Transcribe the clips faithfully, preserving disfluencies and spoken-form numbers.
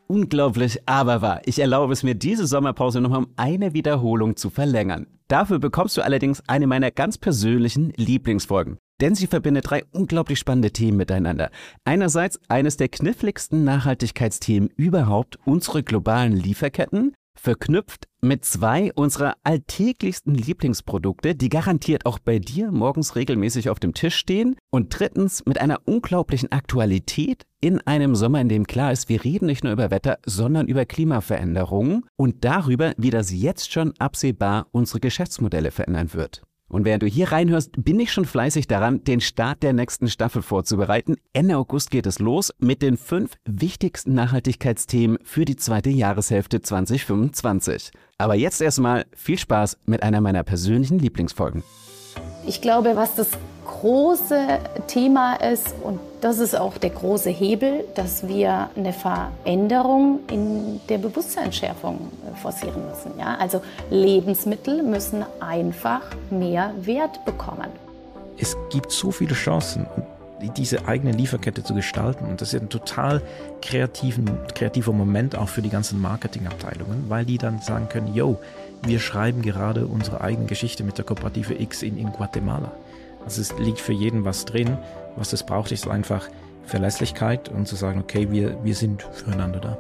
Unglaublich, aber wahr. Ich erlaube es mir, diese Sommerpause nochmal um eine Wiederholung zu verlängern. Dafür bekommst du allerdings eine meiner ganz persönlichen Lieblingsfolgen. Denn sie verbindet drei unglaublich spannende Themen miteinander. Einerseits eines der kniffligsten Nachhaltigkeitsthemen überhaupt, unsere globalen Lieferketten, verknüpft mit zwei unserer alltäglichsten Lieblingsprodukte, die garantiert auch bei dir morgens regelmäßig auf dem Tisch stehen. Und drittens mit einer unglaublichen Aktualität in einem Sommer, in dem klar ist, wir reden nicht nur über Wetter, sondern über Klimaveränderungen und darüber, wie das jetzt schon absehbar unsere Geschäftsmodelle verändern wird. Und während du hier reinhörst, bin ich schon fleißig daran, den Start der nächsten Staffel vorzubereiten. Ende August geht es los mit den fünf wichtigsten Nachhaltigkeitsthemen für die zweite Jahreshälfte zwanzig fünfundzwanzig. Aber jetzt erstmal viel Spaß mit einer meiner persönlichen Lieblingsfolgen. Ich glaube, was das große Thema ist, und das ist auch der große Hebel, dass wir eine Veränderung in der Bewusstseinsschärfung forcieren müssen. Ja? Also Lebensmittel müssen einfach mehr Wert bekommen. Es gibt so viele Chancen, diese eigene Lieferkette zu gestalten. Und das ist ein total kreativen, kreativer Moment auch für die ganzen Marketingabteilungen, weil die dann sagen können, yo, wir schreiben gerade unsere eigene Geschichte mit der Kooperative X in, in Guatemala. Also es liegt für jeden was drin. Was es braucht, ist einfach Verlässlichkeit und zu sagen, okay, wir, wir sind füreinander da.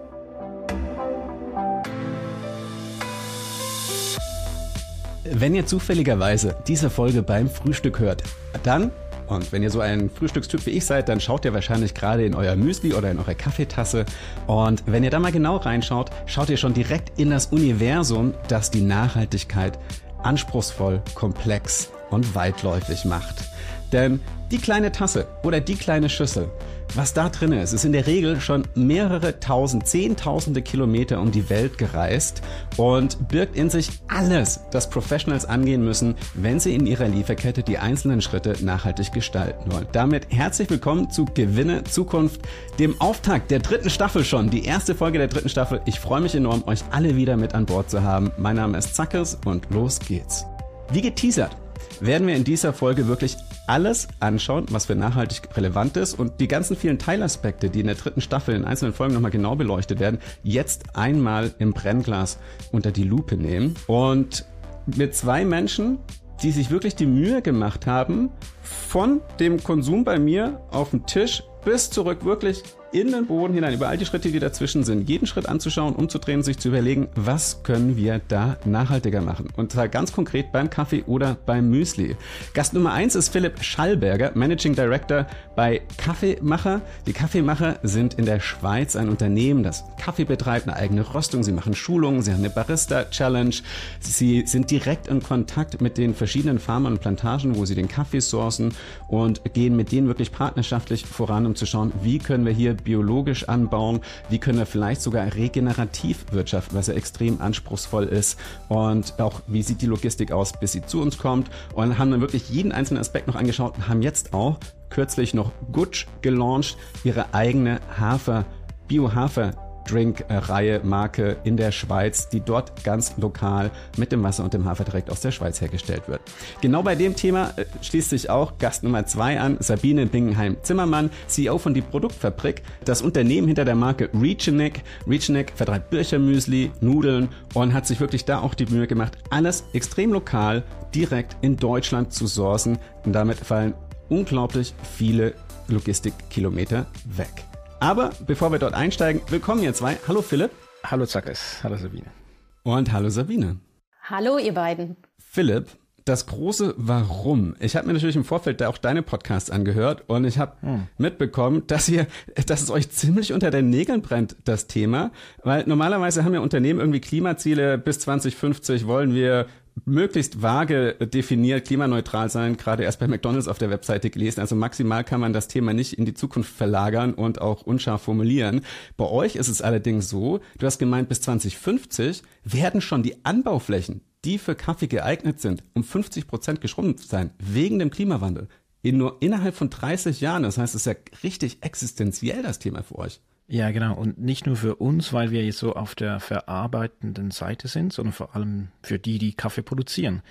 Wenn ihr zufälligerweise diese Folge beim Frühstück hört, dann, und wenn ihr so ein Frühstückstyp wie ich seid, dann schaut ihr wahrscheinlich gerade in euer Müsli oder in eure Kaffeetasse. Und wenn ihr da mal genau reinschaut, schaut ihr schon direkt in das Universum, das die Nachhaltigkeit anspruchsvoll, komplex und weitläufig macht. Denn die kleine Tasse oder die kleine Schüssel, was da drin ist, ist in der Regel schon mehrere tausend, zehntausende Kilometer um die Welt gereist und birgt in sich alles, das Professionals angehen müssen, wenn sie in ihrer Lieferkette die einzelnen Schritte nachhaltig gestalten wollen. Damit herzlich willkommen zu Gewinne Zukunft, dem Auftakt der dritten Staffel schon, die erste Folge der dritten Staffel. Ich freue mich enorm, euch alle wieder mit an Bord zu haben. Mein Name ist Zackes und los geht's. Wie geteasert, werden wir in dieser Folge wirklich alles anschauen, was für nachhaltig relevant ist und die ganzen vielen Teilaspekte, die in der dritten Staffel in einzelnen Folgen nochmal genau beleuchtet werden, jetzt einmal im Brennglas unter die Lupe nehmen. Und mit zwei Menschen, die sich wirklich die Mühe gemacht haben, von dem Konsum bei mir auf dem Tisch bis zurück wirklich in den Boden hinein, über all die Schritte, die dazwischen sind, jeden Schritt anzuschauen, umzudrehen, sich zu überlegen, was können wir da nachhaltiger machen. Und zwar ganz konkret beim Kaffee oder beim Müsli. Gast Nummer eins ist Philipp Schallberger, Managing Director bei Kaffeemacher. Die Kaffeemacher sind in der Schweiz ein Unternehmen, das Kaffee betreibt, eine eigene Röstung. Sie machen Schulungen, sie haben eine Barista-Challenge. Sie sind direkt in Kontakt mit den verschiedenen Farmern und Plantagen, wo sie den Kaffee sourcen und gehen mit denen wirklich partnerschaftlich voran, um zu schauen, wie können wir hier biologisch anbauen, wie können wir vielleicht sogar regenerativ wirtschaften, was ja extrem anspruchsvoll ist, und auch wie sieht die Logistik aus, bis sie zu uns kommt, und haben dann wirklich jeden einzelnen Aspekt noch angeschaut und haben jetzt auch kürzlich noch Gutsch gelauncht, ihre eigene Hafer, Bio-Hafer Drink-Reihe, Marke in der Schweiz, die dort ganz lokal mit dem Wasser und dem Hafer direkt aus der Schweiz hergestellt wird. Genau bei dem Thema schließt sich auch Gast Nummer zwei an, Sabine Bingenheim-Zimmermann, C E O von Die Produktfabrik, das Unternehmen hinter der Marke Reachenick. Reachenick vertreibt Birchermüsli, Nudeln und hat sich wirklich da auch die Mühe gemacht, alles extrem lokal, direkt in Deutschland zu sourcen, und damit fallen unglaublich viele Logistikkilometer weg. Aber bevor wir dort einsteigen, willkommen ihr zwei. Hallo Philipp. Hallo Zackes. Hallo Sabine. Und hallo Sabine. Hallo ihr beiden. Philipp, das große Warum. Ich habe mir natürlich im Vorfeld auch deine Podcasts angehört und ich habe hm. mitbekommen, dass ihr, dass es euch ziemlich unter den Nägeln brennt, das Thema. Weil normalerweise haben ja Unternehmen irgendwie Klimaziele, bis zwanzig fünfzig wollen wir möglichst vage definiert klimaneutral sein, gerade erst bei McDonald's auf der Webseite gelesen. Also maximal kann man das Thema nicht in die Zukunft verlagern und auch unscharf formulieren. Bei euch ist es allerdings so, du hast gemeint, bis zwanzig fünfzig werden schon die Anbauflächen, die für Kaffee geeignet sind, um fünfzig Prozent geschrumpft sein, wegen dem Klimawandel. In nur innerhalb von dreißig Jahren. Das heißt, es ist ja richtig existenziell, das Thema für euch. Ja, genau. Und nicht nur für uns, weil wir jetzt so auf der verarbeitenden Seite sind, sondern vor allem für die, die Kaffee produzieren.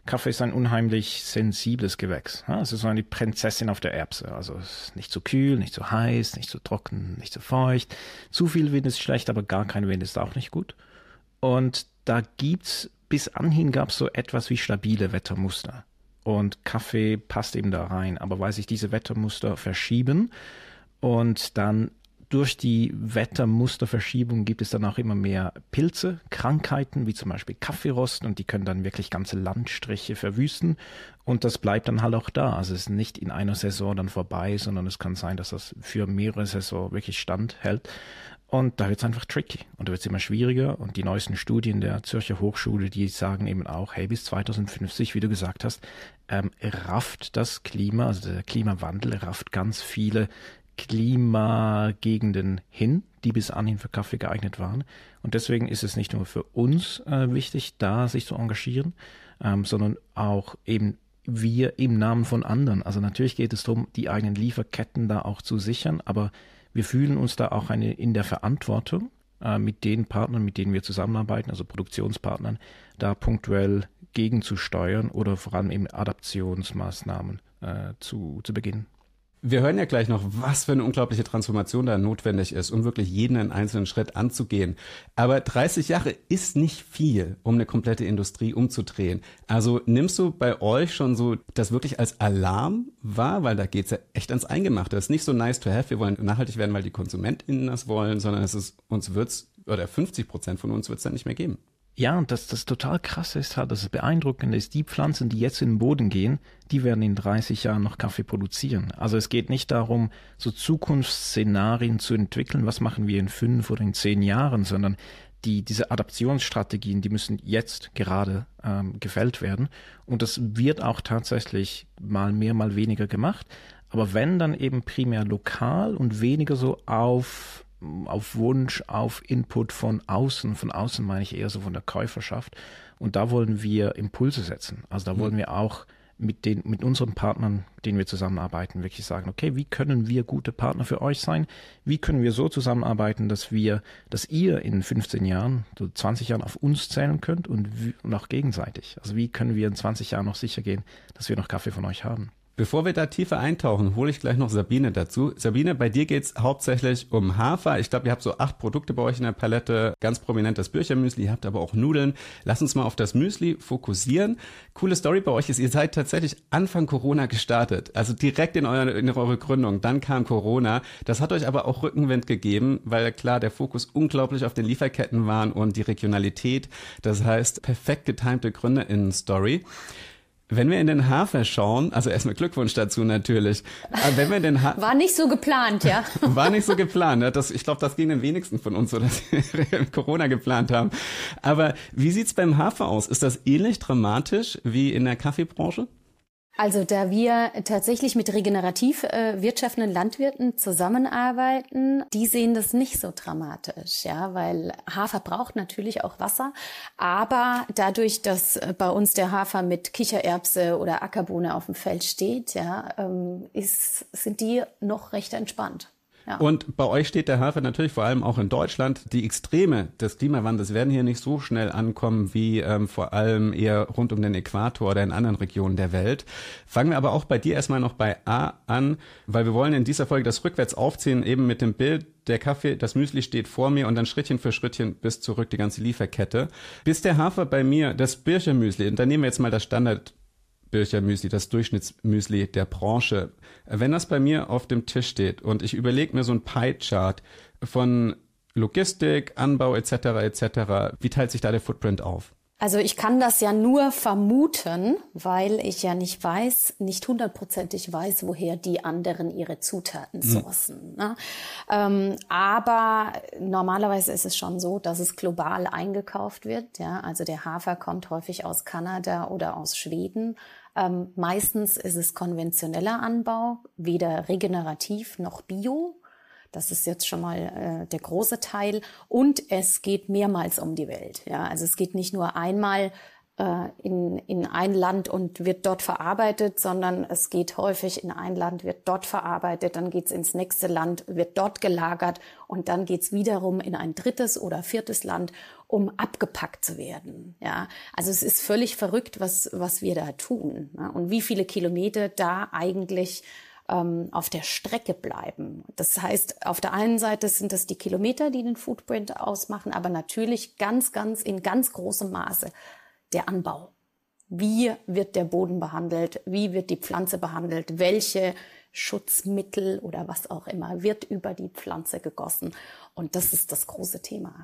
Kaffee ist ein unheimlich sensibles Gewächs. Es ist so eine Prinzessin auf der Erbse. Also es ist nicht zu kühl, nicht zu heiß, nicht zu trocken, nicht zu feucht. Zu viel Wind ist schlecht, aber gar kein Wind ist auch nicht gut. Und da gibt's, bis anhin gab's so etwas wie stabile Wettermuster. Und Kaffee passt eben da rein. Aber weil sich diese Wettermuster verschieben und dann durch die Wettermusterverschiebung gibt es dann auch immer mehr Pilze, Krankheiten, wie zum Beispiel Kaffeerost, und die können dann wirklich ganze Landstriche verwüsten. Und das bleibt dann halt auch da. Also es ist nicht in einer Saison dann vorbei, sondern es kann sein, dass das für mehrere Saison wirklich standhält. Und da wird es einfach tricky und da wird es immer schwieriger. Und die neuesten Studien der Zürcher Hochschule, die sagen eben auch, hey, bis zweitausendfünfzig, wie du gesagt hast, ähm, rafft das Klima, also der Klimawandel rafft ganz viele Klimagegenden hin, die bis anhin für Kaffee geeignet waren. Und deswegen ist es nicht nur für uns äh, wichtig, da sich zu engagieren, ähm, sondern auch eben wir im Namen von anderen. Also natürlich geht es darum, die eigenen Lieferketten da auch zu sichern, aber wir fühlen uns da auch eine, in der Verantwortung, äh, mit den Partnern, mit denen wir zusammenarbeiten, also Produktionspartnern, da punktuell gegenzusteuern oder vor allem eben Adaptionsmaßnahmen äh, zu, zu beginnen. Wir hören ja gleich noch, was für eine unglaubliche Transformation da notwendig ist, um wirklich jeden einen einzelnen Schritt anzugehen. Aber dreißig Jahre ist nicht viel, um eine komplette Industrie umzudrehen. Also nimmst du bei euch schon so das wirklich als Alarm wahr? Weil da geht's ja echt ans Eingemachte. Das ist nicht so nice to have, wir wollen nachhaltig werden, weil die KonsumentInnen das wollen, sondern es ist, uns wird's, oder fünfzig Prozent von uns wird's dann nicht mehr geben. Ja, und das, das total krasse ist halt, dass es beeindruckend ist, die Pflanzen, die jetzt in den Boden gehen, die werden in dreißig Jahren noch Kaffee produzieren. Also es geht nicht darum, so Zukunftsszenarien zu entwickeln, was machen wir in fünf oder in zehn Jahren, sondern die, diese Adaptionsstrategien, die müssen jetzt gerade ähm, gefällt werden. Und das wird auch tatsächlich mal mehr, mal weniger gemacht. Aber wenn, dann eben primär lokal und weniger so auf auf Wunsch, auf Input von außen. Von außen meine ich eher so von der Käuferschaft. Und da wollen wir Impulse setzen. Also da wollen wir auch mit den, mit unseren Partnern, denen wir zusammenarbeiten, wirklich sagen, okay, wie können wir gute Partner für euch sein? Wie können wir so zusammenarbeiten, dass wir, dass ihr in fünfzehn Jahren, so zwanzig Jahren auf uns zählen könnt und, und auch gegenseitig? Also wie können wir in zwanzig Jahren noch sicher gehen, dass wir noch Kaffee von euch haben? Bevor wir da tiefer eintauchen, hole ich gleich noch Sabine dazu. Sabine, bei dir geht's hauptsächlich um Hafer. Ich glaube, ihr habt so acht Produkte bei euch in der Palette. Ganz prominent das Birchermüsli, ihr habt aber auch Nudeln. Lass uns mal auf das Müsli fokussieren. Coole Story bei euch ist, ihr seid tatsächlich Anfang Corona gestartet. Also direkt in, euer, in eure Gründung. Dann kam Corona. Das hat euch aber auch Rückenwind gegeben, weil klar, der Fokus unglaublich auf den Lieferketten waren und die Regionalität. Das heißt, perfekt getimte GründerInnen-Story. Wenn wir in den Hafer schauen, also erstmal Glückwunsch dazu natürlich. Aber wenn wir in den ha- War nicht so geplant, ja. War nicht so geplant. Ne? Das, ich glaube, das ging den wenigsten von uns so, dass wir Corona geplant haben. Aber wie sieht's beim Hafer aus? Ist das ähnlich dramatisch wie in der Kaffeebranche? Also da wir tatsächlich mit regenerativ äh, wirtschaftenden Landwirten zusammenarbeiten, die sehen das nicht so dramatisch, ja, weil Hafer braucht natürlich auch Wasser, aber dadurch, dass bei uns der Hafer mit Kichererbse oder Ackerbohne auf dem Feld steht, ja, ähm, ist, sind die noch recht entspannt. Ja. Und bei euch steht der Hafer natürlich vor allem auch in Deutschland. Die Extreme des Klimawandels werden hier nicht so schnell ankommen wie ähm, vor allem eher rund um den Äquator oder in anderen Regionen der Welt. Fangen wir aber auch bei dir erstmal noch bei A an, weil wir wollen in dieser Folge das rückwärts aufziehen, eben mit dem Bild, der Kaffee, das Müsli steht vor mir und dann Schrittchen für Schrittchen bis zurück die ganze Lieferkette. Bis der Hafer bei mir, das Birchermüsli, und dann nehmen wir jetzt mal das Standard Birchermüsli, das Durchschnittsmüsli der Branche. Wenn das bei mir auf dem Tisch steht und ich überlege mir so ein Pie-Chart von Logistik, Anbau et cetera et cetera, wie teilt sich da der Footprint auf? Also ich kann das ja nur vermuten, weil ich ja nicht weiß, nicht hundertprozentig weiß, woher die anderen ihre Zutaten sourcen. Mhm. Ne? Ähm, aber normalerweise ist es schon so, dass es global eingekauft wird. Ja? Also der Hafer kommt häufig aus Kanada oder aus Schweden. Ähm, meistens ist es konventioneller Anbau, weder regenerativ noch bio. Das ist jetzt schon mal äh, der große Teil. Und es geht mehrmals um die Welt. Ja, also es geht nicht nur einmal in, in ein Land und wird dort verarbeitet, sondern es geht häufig in ein Land, wird dort verarbeitet, dann geht's ins nächste Land, wird dort gelagert und dann geht's wiederum in ein drittes oder viertes Land, um abgepackt zu werden. Ja, also es ist völlig verrückt, was, was wir da tun, ne? Und wie viele Kilometer da eigentlich ähm, auf der Strecke bleiben. Das heißt, auf der einen Seite sind das die Kilometer, die den Footprint ausmachen, aber natürlich ganz, ganz in ganz großem Maße der Anbau. Wie wird der Boden behandelt? Wie wird die Pflanze behandelt? Welche Schutzmittel oder was auch immer wird über die Pflanze gegossen? Und das ist das große Thema.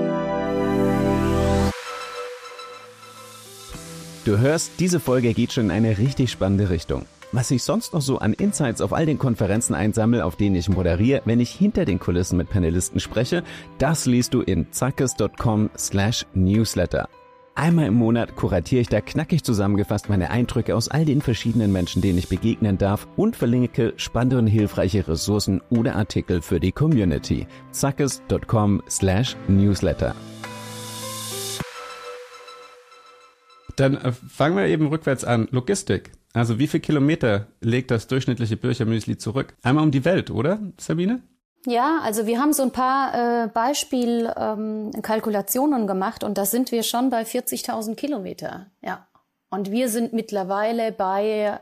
Du hörst, diese Folge geht schon in eine richtig spannende Richtung. Was ich sonst noch so an Insights auf all den Konferenzen einsammle, auf denen ich moderiere, wenn ich hinter den Kulissen mit Panelisten spreche, das liest du in zackes punkt com slash newsletter. Einmal im Monat kuratiere ich da knackig zusammengefasst meine Eindrücke aus all den verschiedenen Menschen, denen ich begegnen darf und verlinke spannende und hilfreiche Ressourcen oder Artikel für die Community. zackes punkt com slash newsletter. Dann äh, fangen wir eben rückwärts an. Logistik. Also wie viel Kilometer legt das durchschnittliche Bircher-Müsli zurück? Einmal um die Welt, oder, Sabine? Ja, also wir haben so ein paar äh, Beispielkalkulationen ähm, gemacht und da sind wir schon bei vierzigtausend Kilometer. Ja, und wir sind mittlerweile bei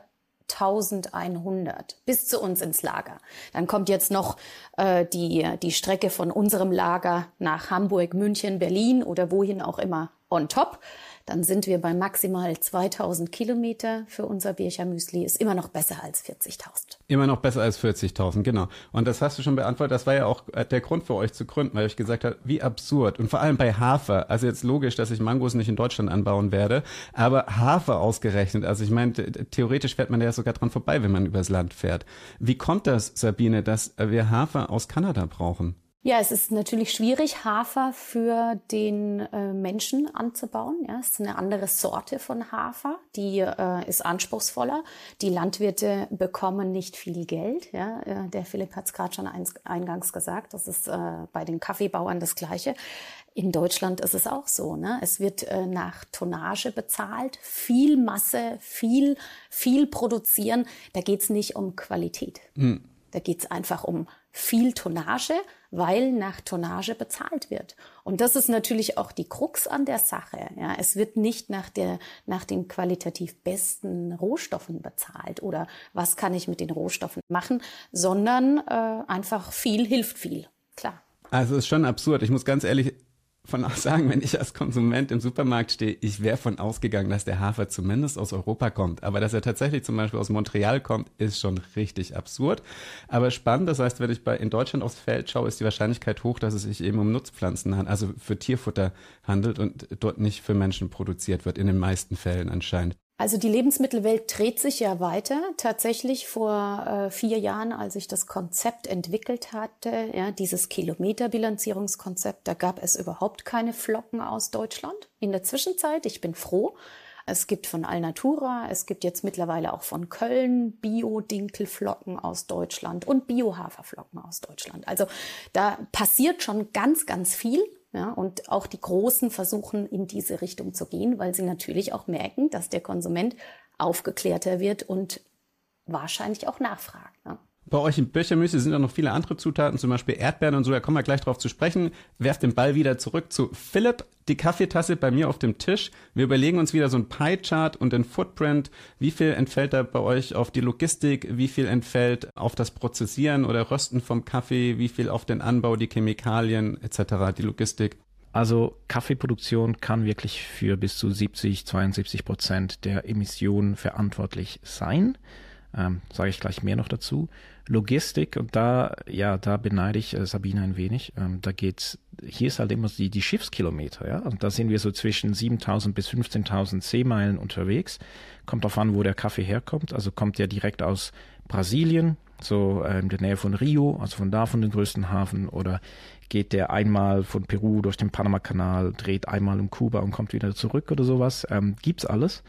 eintausendeinhundert bis zu uns ins Lager. Dann kommt jetzt noch äh, die die Strecke von unserem Lager nach Hamburg, München, Berlin oder wohin auch immer on top. Dann sind wir bei maximal zweitausend Kilometer für unser Bircher-Müsli. Ist immer noch besser als vierzigtausend. Immer noch besser als vierzigtausend, genau. Und das hast du schon beantwortet. Das war ja auch der Grund für euch zu gründen, weil ich gesagt habe, wie absurd. Und vor allem bei Hafer. Also jetzt logisch, dass ich Mangos nicht in Deutschland anbauen werde. Aber Hafer ausgerechnet. Also ich meine, theoretisch fährt man ja sogar dran vorbei, wenn man übers Land fährt. Wie kommt das, Sabine, dass wir Hafer aus Kanada brauchen? Ja, es ist natürlich schwierig, Hafer für den äh, Menschen anzubauen. Ja, es ist eine andere Sorte von Hafer, die äh, ist anspruchsvoller. Die Landwirte bekommen nicht viel Geld. Ja, äh, der Philipp hat es gerade schon eins, eingangs gesagt. Das ist äh, bei den Kaffeebauern das Gleiche. In Deutschland ist es auch so, ne? Es wird äh, nach Tonnage bezahlt, viel Masse, viel, viel produzieren. Da geht's nicht um Qualität. Hm. Da geht's einfach um viel Tonnage, weil nach Tonnage bezahlt wird. Und das ist natürlich auch die Krux an der Sache. Ja, es wird nicht nach der, nach den qualitativ besten Rohstoffen bezahlt oder was kann ich mit den Rohstoffen machen, sondern äh, einfach viel hilft viel. Klar. Also es ist schon absurd. Ich muss ganz ehrlich von auch sagen, wenn ich als Konsument im Supermarkt stehe, ich wäre von ausgegangen, dass der Hafer zumindest aus Europa kommt. Aber dass er tatsächlich zum Beispiel aus Montreal kommt, ist schon richtig absurd. Aber spannend, das heißt, wenn ich bei in Deutschland aufs Feld schaue, ist die Wahrscheinlichkeit hoch, dass es sich eben um Nutzpflanzen handelt, also für Tierfutter handelt und dort nicht für Menschen produziert wird, in den meisten Fällen anscheinend. Also die Lebensmittelwelt dreht sich ja weiter. Tatsächlich vor äh, vier Jahren, als ich das Konzept entwickelt hatte, ja, dieses Kilometerbilanzierungskonzept, da gab es überhaupt keine Flocken aus Deutschland. In der Zwischenzeit, ich bin froh, es gibt von Alnatura, es gibt jetzt mittlerweile auch von Köln Bio-Dinkelflocken aus Deutschland und Bio-Haferflocken aus Deutschland. Also da passiert schon ganz, ganz viel. Ja, und auch die Großen versuchen, in diese Richtung zu gehen, weil sie natürlich auch merken, dass der Konsument aufgeklärter wird und wahrscheinlich auch nachfragt. Ne? Bei euch im Bircher-Müsli sind auch noch viele andere Zutaten, zum Beispiel Erdbeeren und so, da kommen wir gleich drauf zu sprechen. Werft den Ball wieder zurück zu Philipp, die Kaffeetasse bei mir auf dem Tisch. Wir überlegen uns wieder so ein Pie-Chart und den Footprint. Wie viel entfällt da bei euch auf die Logistik? Wie viel entfällt auf das Prozessieren oder Rösten vom Kaffee? Wie viel auf den Anbau, die Chemikalien et cetera, die Logistik? Also Kaffeeproduktion kann wirklich für bis zu siebzig, zweiundsiebzig Prozent der Emissionen verantwortlich sein. Ähm, sage ich gleich mehr noch dazu. Logistik, und da, ja, da beneide ich äh, Sabine ein wenig. Ähm, da geht's, hier ist halt immer die, die Schiffskilometer, ja. Und da sind wir so zwischen siebentausend bis fünfzehntausend Seemeilen unterwegs. Kommt drauf an, wo der Kaffee herkommt. Also kommt der direkt aus Brasilien, so äh, in der Nähe von Rio, also von da von dem größten Hafen, oder geht der einmal von Peru durch den Panama-Kanal, dreht einmal um Kuba und kommt wieder zurück oder sowas. Ähm, gibt's alles.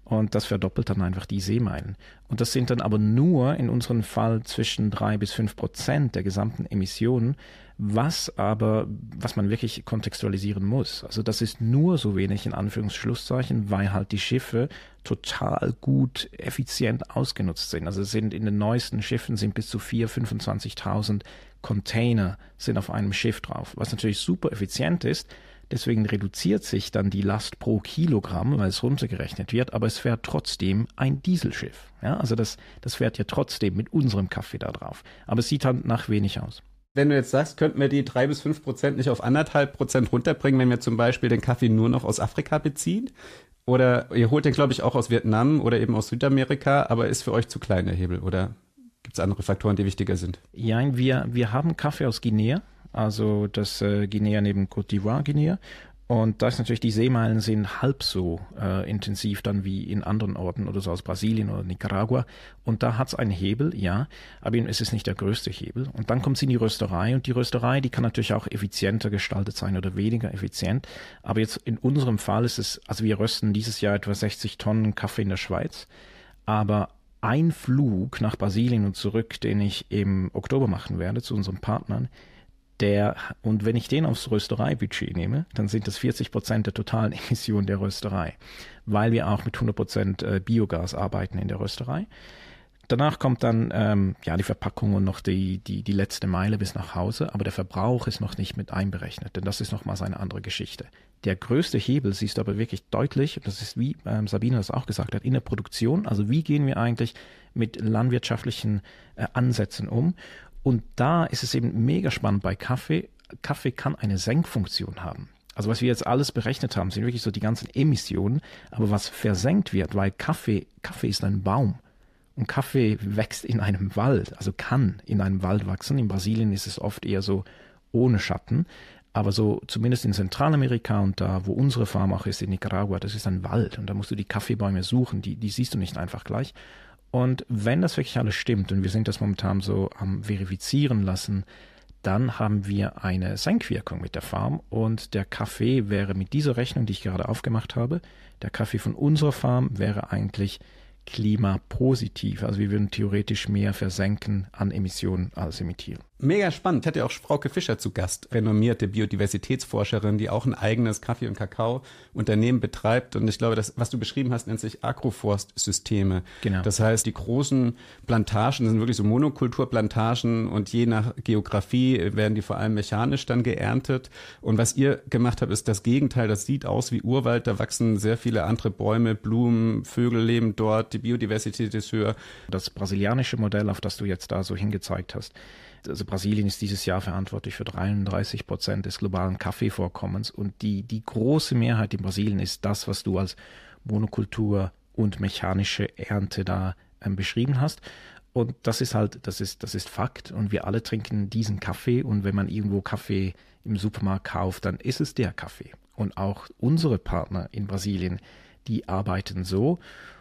Und das verdoppelt dann einfach die Seemeilen. Und das sind dann aber nur in unserem Fall zwischen drei bis fünf Prozent der gesamten Emissionen, was aber, was man wirklich kontextualisieren muss. Also das ist nur so wenig in Anführungsschlusszeichen, weil halt die Schiffe total gut, effizient ausgenutzt sind. Also es sind in den neuesten Schiffen sind bis zu viertausend, fünfundzwanzigtausend Container sind auf einem Schiff drauf, was natürlich super effizient ist. Deswegen reduziert sich dann die Last pro Kilogramm, weil es runtergerechnet wird, aber es fährt trotzdem ein Dieselschiff. Ja, also das, das fährt ja trotzdem mit unserem Kaffee da drauf. Aber es sieht halt nach wenig aus. Wenn du jetzt sagst, könnten wir die drei bis fünf Prozent nicht auf anderthalb Prozent runterbringen, wenn wir zum Beispiel den Kaffee nur noch aus Afrika beziehen? Oder ihr holt den, glaube ich, auch aus Vietnam oder eben aus Südamerika, aber ist für euch zu klein der Hebel? Oder gibt es andere Faktoren, die wichtiger sind? Ja, wir, wir haben Kaffee aus Guinea. Also das äh, Guinea neben Côte d'Ivoire Guinea. Und da ist natürlich, die Seemeilen sind halb so äh, intensiv dann wie in anderen Orten oder so aus Brasilien oder Nicaragua. Und da hat es einen Hebel, ja, aber es ist nicht der größte Hebel. Und dann kommt es in die Rösterei und die Rösterei, die kann natürlich auch effizienter gestaltet sein oder weniger effizient. Aber jetzt in unserem Fall ist es, also wir rösten dieses Jahr etwa sechzig Tonnen Kaffee in der Schweiz, aber ein Flug nach Brasilien und zurück, den ich im Oktober machen werde zu unseren Partnern, Der, und wenn ich den aufs Röstereibudget nehme, dann sind das vierzig Prozent der totalen Emissionen der Rösterei, weil wir auch mit hundert Prozent Biogas arbeiten in der Rösterei. Danach kommt dann ähm, ja die Verpackung und noch die, die, die letzte Meile bis nach Hause, aber der Verbrauch ist noch nicht mit einberechnet, denn das ist nochmals eine andere Geschichte. Der größte Hebel siehst du aber wirklich deutlich, und das ist, wie ähm, Sabine das auch gesagt hat, in der Produktion, also wie gehen wir eigentlich mit landwirtschaftlichen äh, Ansätzen um. Und da ist es eben mega spannend bei Kaffee. Kaffee kann eine Senkfunktion haben. Also was wir jetzt alles berechnet haben, sind wirklich so die ganzen Emissionen. Aber was versenkt wird, weil Kaffee, Kaffee ist ein Baum. Und Kaffee wächst in einem Wald, also kann in einem Wald wachsen. In Brasilien ist es oft eher so ohne Schatten. Aber so zumindest in Zentralamerika und da, wo unsere Farm auch ist, in Nicaragua, das ist ein Wald. Und da musst du die Kaffeebäume suchen, die, die siehst du nicht einfach gleich. Und wenn das wirklich alles stimmt, und wir sind das momentan so am verifizieren lassen, dann haben wir eine Senkwirkung mit der Farm und der Kaffee wäre mit dieser Rechnung, die ich gerade aufgemacht habe, der Kaffee von unserer Farm wäre eigentlich klimapositiv. Also wir würden theoretisch mehr versenken an Emissionen als emittieren. Mega spannend. Ich hatte auch Frauke Fischer zu Gast, renommierte Biodiversitätsforscherin, die auch ein eigenes Kaffee- und Kakao-Unternehmen betreibt. Und ich glaube, das, was du beschrieben hast, nennt sich Agroforstsysteme. Genau. Das heißt, die großen Plantagen sind wirklich so Monokulturplantagen und je nach Geografie werden die vor allem mechanisch dann geerntet. Und was ihr gemacht habt, ist das Gegenteil. Das sieht aus wie Urwald. Da wachsen sehr viele andere Bäume, Blumen, Vögel leben dort. Die Biodiversität ist höher. Das brasilianische Modell, auf das du jetzt da so hingezeigt hast, also Brasilien ist dieses Jahr verantwortlich für dreiunddreißig Prozent des globalen Kaffeevorkommens und die, die große Mehrheit in Brasilien ist das, was du als Monokultur und mechanische Ernte da ähm, beschrieben hast. Und das ist halt, das ist, das ist Fakt und wir alle trinken diesen Kaffee und wenn man irgendwo Kaffee im Supermarkt kauft, dann ist es der Kaffee. Und auch unsere Partner in Brasilien, die arbeiten so.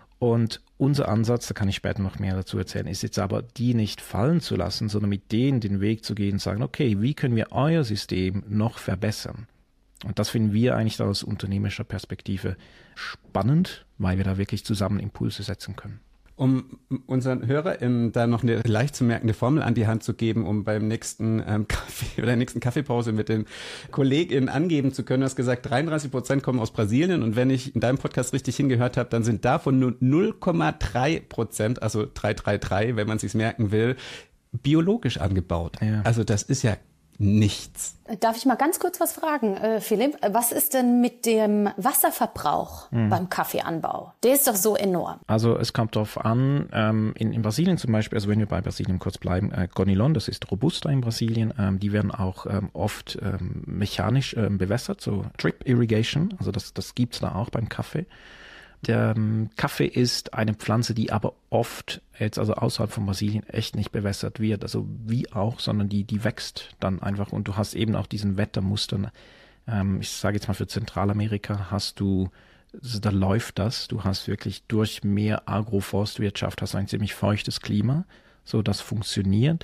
Und unser Ansatz, da kann ich später noch mehr dazu erzählen, ist jetzt aber, die nicht fallen zu lassen, sondern mit denen den Weg zu gehen und sagen, okay, wie können wir euer System noch verbessern? Und das finden wir eigentlich da aus unternehmerischer Perspektive spannend, weil wir da wirklich zusammen Impulse setzen können. Um unseren HörerInnen da noch eine leicht zu merkende Formel an die Hand zu geben, um beim nächsten ähm, Kaffee oder der nächsten Kaffeepause mit den KollegInnen angeben zu können. Du hast gesagt, dreiunddreißig Prozent kommen aus Brasilien und wenn ich in deinem Podcast richtig hingehört habe, dann sind davon nur null Komma drei Prozent, also drei drei drei, wenn man es sich merken will, biologisch angebaut. Ja. Also das ist ja nichts. Darf ich mal ganz kurz was fragen, äh, Philipp? Was ist denn mit dem Wasserverbrauch hm. beim Kaffeeanbau? Der ist doch so enorm. Also es kommt darauf an, ähm, in, in Brasilien zum Beispiel, also wenn wir bei Brasilien kurz bleiben, äh, Conilon, das ist Robusta in Brasilien, ähm, die werden auch ähm, oft ähm, mechanisch ähm, bewässert, so Drip Irrigation, also das, das gibt's da auch beim Kaffee. Der ähm, Kaffee ist eine Pflanze, die aber oft jetzt also außerhalb von Brasilien echt nicht bewässert wird, also wie auch, sondern die die wächst dann einfach und du hast eben auch diesen Wettermustern. Ähm, ich sage jetzt mal für Zentralamerika hast du, also da läuft das, du hast wirklich durch mehr Agroforstwirtschaft hast ein ziemlich feuchtes Klima, so das funktioniert.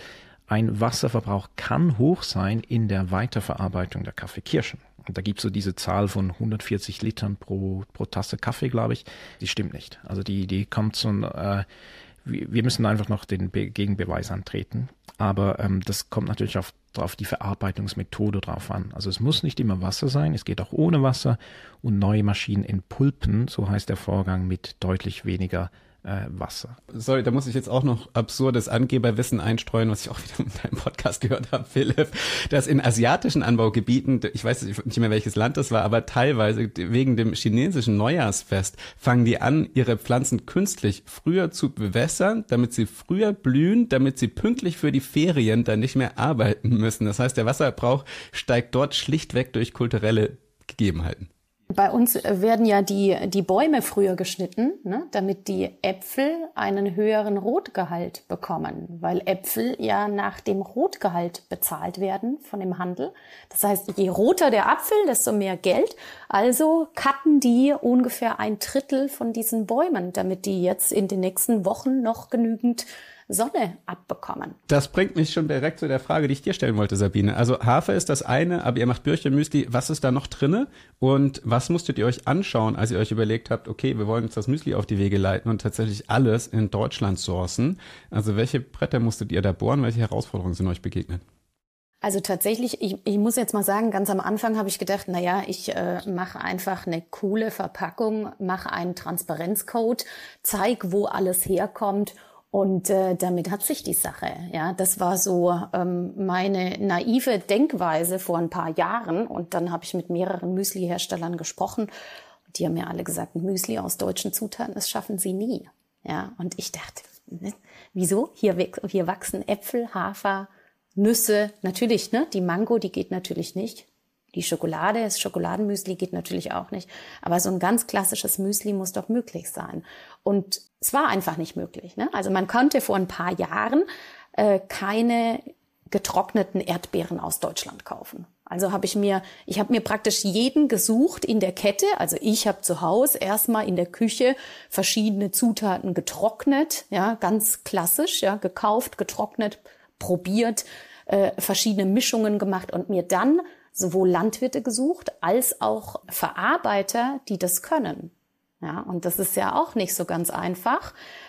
ein Wasserverbrauch kann hoch sein in der Weiterverarbeitung der Kaffeekirschen. Und da gibt es so diese Zahl von hundertvierzig Litern pro, pro Tasse Kaffee, glaube ich. Die stimmt nicht. Also die, die kommt so, äh, wir müssen einfach noch den Be- Gegenbeweis antreten. Aber ähm, das kommt natürlich auf, auf die Verarbeitungsmethode drauf an. Also es muss nicht immer Wasser sein, es geht auch ohne Wasser. Und neue Maschinen entpulpen, so heißt der Vorgang, mit deutlich weniger äh, Wasser. Sorry, da muss ich jetzt auch noch absurdes Angeberwissen einstreuen, was ich auch wieder in deinem Podcast gehört habe, Philipp, dass in asiatischen Anbaugebieten, ich weiß nicht mehr welches Land das war, aber teilweise wegen dem chinesischen Neujahrsfest fangen die an, ihre Pflanzen künstlich früher zu bewässern, damit sie früher blühen, damit sie pünktlich für die Ferien dann nicht mehr arbeiten müssen. Das heißt, der Wasserverbrauch steigt dort schlichtweg durch kulturelle Gegebenheiten. Bei uns werden ja die, die Bäume früher geschnitten, ne, damit die Äpfel einen höheren Rotgehalt bekommen, weil Äpfel ja nach dem Rotgehalt bezahlt werden von dem Handel. Das heißt, je roter der Apfel, desto mehr Geld. Also cutten die ungefähr ein Drittel von diesen Bäumen, damit die jetzt in den nächsten Wochen noch genügend Sonne abbekommen. Das bringt mich schon direkt zu der Frage, die ich dir stellen wollte, Sabine. Also Hafer ist das eine, aber ihr macht Birchermüsli. Was ist da noch drinne? Und was musstet ihr euch anschauen, als ihr euch überlegt habt, okay, wir wollen jetzt das Müsli auf die Wege leiten und tatsächlich alles in Deutschland sourcen? Also welche Bretter musstet ihr da bohren? Welche Herausforderungen sind euch begegnet? Also tatsächlich, ich, ich muss jetzt mal sagen, ganz am Anfang habe ich gedacht, na ja, ich äh, mache einfach eine coole Verpackung, mache einen Transparenzcode, zeig, wo alles herkommt. Und äh, damit hat sich die Sache, ja, das war so ähm, meine naive Denkweise vor ein paar Jahren. Und dann habe ich mit mehreren Müsli-Herstellern gesprochen. Und die haben mir alle gesagt, Müsli aus deutschen Zutaten, das schaffen sie nie. Ja, und ich dachte, ne, wieso? Hier, hier wachsen Äpfel, Hafer, Nüsse, natürlich, ne, die Mango, die geht natürlich nicht. Die Schokolade, das Schokoladenmüsli geht natürlich auch nicht. Aber so ein ganz klassisches Müsli muss doch möglich sein. Und es war einfach nicht möglich, ne? Also man konnte vor ein paar Jahren äh, keine getrockneten Erdbeeren aus Deutschland kaufen. Also habe ich mir, ich habe mir praktisch jeden gesucht in der Kette. Also ich habe zu Hause erstmal in der Küche verschiedene Zutaten getrocknet, ja, ganz klassisch, ja, gekauft, getrocknet, probiert, äh, verschiedene Mischungen gemacht und mir dann sowohl Landwirte gesucht als auch Verarbeiter, die das können. Ja, und das ist ja auch nicht so ganz einfach,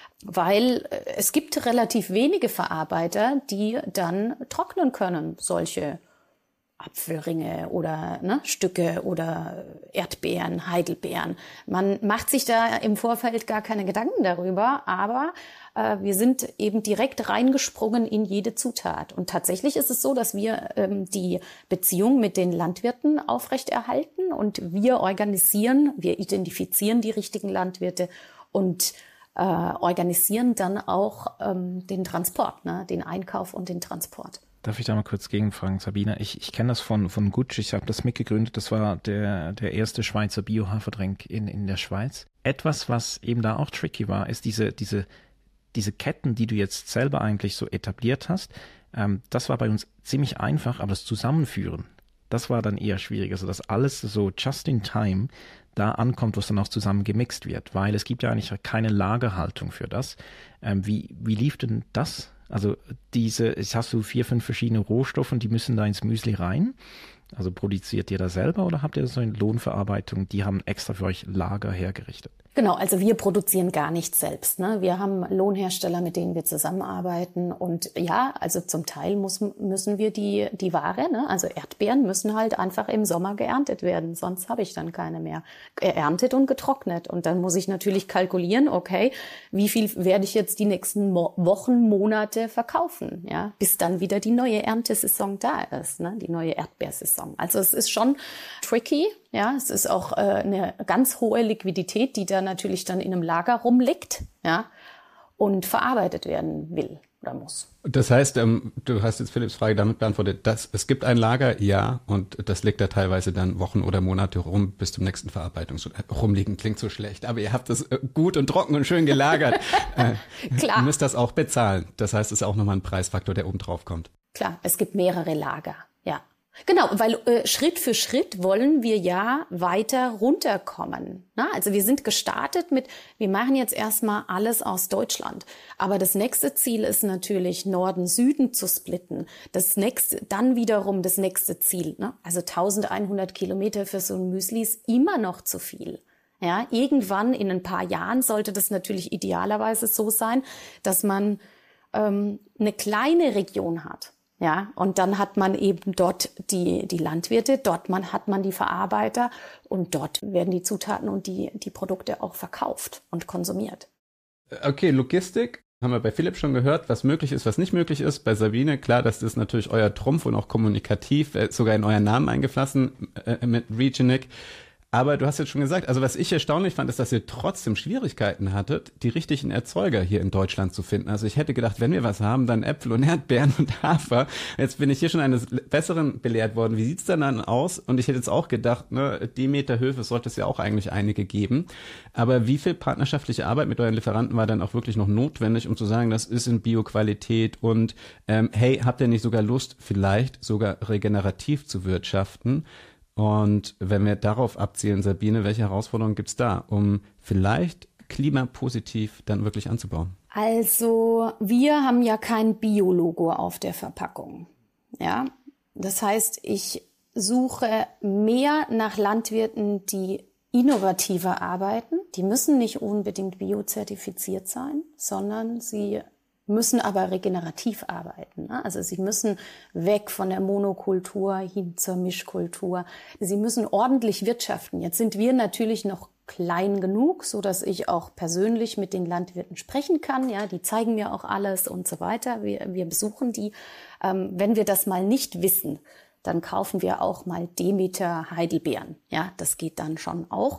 weil es gibt relativ wenige Verarbeiter, die dann trocknen können, solche Apfelringe oder ne, Stücke oder Erdbeeren, Heidelbeeren. Man macht sich da im Vorfeld gar keine Gedanken darüber, aber äh, wir sind eben direkt reingesprungen in jede Zutat. Und tatsächlich ist es so, dass wir ähm, die Beziehung mit den Landwirten aufrechterhalten und wir organisieren, wir identifizieren die richtigen Landwirte und äh, organisieren dann auch ähm, den Transport, ne, den Einkauf und den Transport. Darf ich da mal kurz gegenfragen, Sabine? Ich, ich kenne das von, von Gutsch, ich habe das mitgegründet, das war der, der erste Schweizer Bio-Haferdrink in, in der Schweiz. Etwas, was eben da auch tricky war, ist diese, diese, diese Ketten, die du jetzt selber eigentlich so etabliert hast. Ähm, das war bei uns ziemlich einfach, aber das Zusammenführen, das war dann eher schwierig. Also dass alles so just in time da ankommt, was dann auch zusammen gemixt wird, weil es gibt ja eigentlich keine Lagerhaltung für das. Ähm, wie, wie lief denn das? Also diese, jetzt hast du vier, fünf verschiedene Rohstoffe, die müssen da ins Müsli rein. Also produziert ihr das selber oder habt ihr so eine Lohnverarbeitung, die haben extra für euch Lager hergerichtet? Genau, also wir produzieren gar nichts selbst, ne? Wir haben Lohnhersteller, mit denen wir zusammenarbeiten und ja, also zum Teil muss, müssen wir die die Ware, ne? Also Erdbeeren müssen halt einfach im Sommer geerntet werden, sonst habe ich dann keine mehr. Geerntet und getrocknet und dann muss ich natürlich kalkulieren, okay, wie viel werde ich jetzt die nächsten Mo- Wochen, Monate verkaufen, ja, bis dann wieder die neue Erntesaison da ist, ne? Die neue Erdbeersaison. Also es ist schon tricky. Ja, es ist auch äh, eine ganz hohe Liquidität, die da natürlich dann in einem Lager rumliegt, ja, und verarbeitet werden will oder muss. Das heißt, ähm, du hast jetzt Philipps Frage damit beantwortet, dass es gibt ein Lager, ja, und das liegt da teilweise dann Wochen oder Monate rum bis zum nächsten Verarbeitungsschritt. Rumliegen klingt so schlecht, aber ihr habt das äh, gut und trocken und schön gelagert. äh, Klar. Ihr müsst das auch bezahlen. Das heißt, es ist auch nochmal ein Preisfaktor, der oben drauf kommt. Klar, es gibt mehrere Lager, ja. Genau, weil äh, Schritt für Schritt wollen wir ja weiter runterkommen. Na, also wir sind gestartet mit, wir machen jetzt erstmal alles aus Deutschland. Aber das nächste Ziel ist natürlich, Norden, Süden zu splitten. Das nächste, dann wiederum das nächste Ziel. Ne? Also eintausendeinhundert Kilometer für so ein Müsli ist immer noch zu viel. Ja, irgendwann in ein paar Jahren sollte das natürlich idealerweise so sein, dass man ähm, eine kleine Region hat. Ja, und dann hat man eben dort die, die Landwirte, dort man, hat man die Verarbeiter und dort werden die Zutaten und die, die Produkte auch verkauft und konsumiert. Okay, Logistik haben wir bei Philipp schon gehört, was möglich ist, was nicht möglich ist. Bei Sabine, klar, das ist natürlich euer Trumpf und auch kommunikativ, äh, sogar in euren Namen eingeflossen äh, mit Regionic. Aber du hast jetzt schon gesagt, also was ich erstaunlich fand, ist, dass ihr trotzdem Schwierigkeiten hattet, die richtigen Erzeuger hier in Deutschland zu finden. Also ich hätte gedacht, wenn wir was haben, dann Äpfel und Erdbeeren und Hafer. Jetzt bin ich hier schon eines Besseren belehrt worden. Wie sieht's denn dann aus? Und ich hätte jetzt auch gedacht, ne, Demeter-Höfe sollte es ja auch eigentlich einige geben. Aber wie viel partnerschaftliche Arbeit mit euren Lieferanten war dann auch wirklich noch notwendig, um zu sagen, das ist in Bio-Qualität und ähm, hey, habt ihr nicht sogar Lust, vielleicht sogar regenerativ zu wirtschaften? Und wenn wir darauf abzielen, Sabine, welche Herausforderungen gibt's da, um vielleicht klimapositiv dann wirklich anzubauen? Also wir haben ja kein Bio-Logo auf der Verpackung. Ja, das heißt, ich suche mehr nach Landwirten, die innovativer arbeiten. Die müssen nicht unbedingt biozertifiziert sein, sondern sie müssen aber regenerativ arbeiten. Also sie müssen weg von der Monokultur hin zur Mischkultur. Sie müssen ordentlich wirtschaften. Jetzt sind wir natürlich noch klein genug, so dass ich auch persönlich mit den Landwirten sprechen kann. Ja, die zeigen mir auch alles und so weiter. Wir, wir besuchen die. Ähm, wenn wir das mal nicht wissen, dann kaufen wir auch mal Demeter Heidelbeeren. Ja, das geht dann schon auch.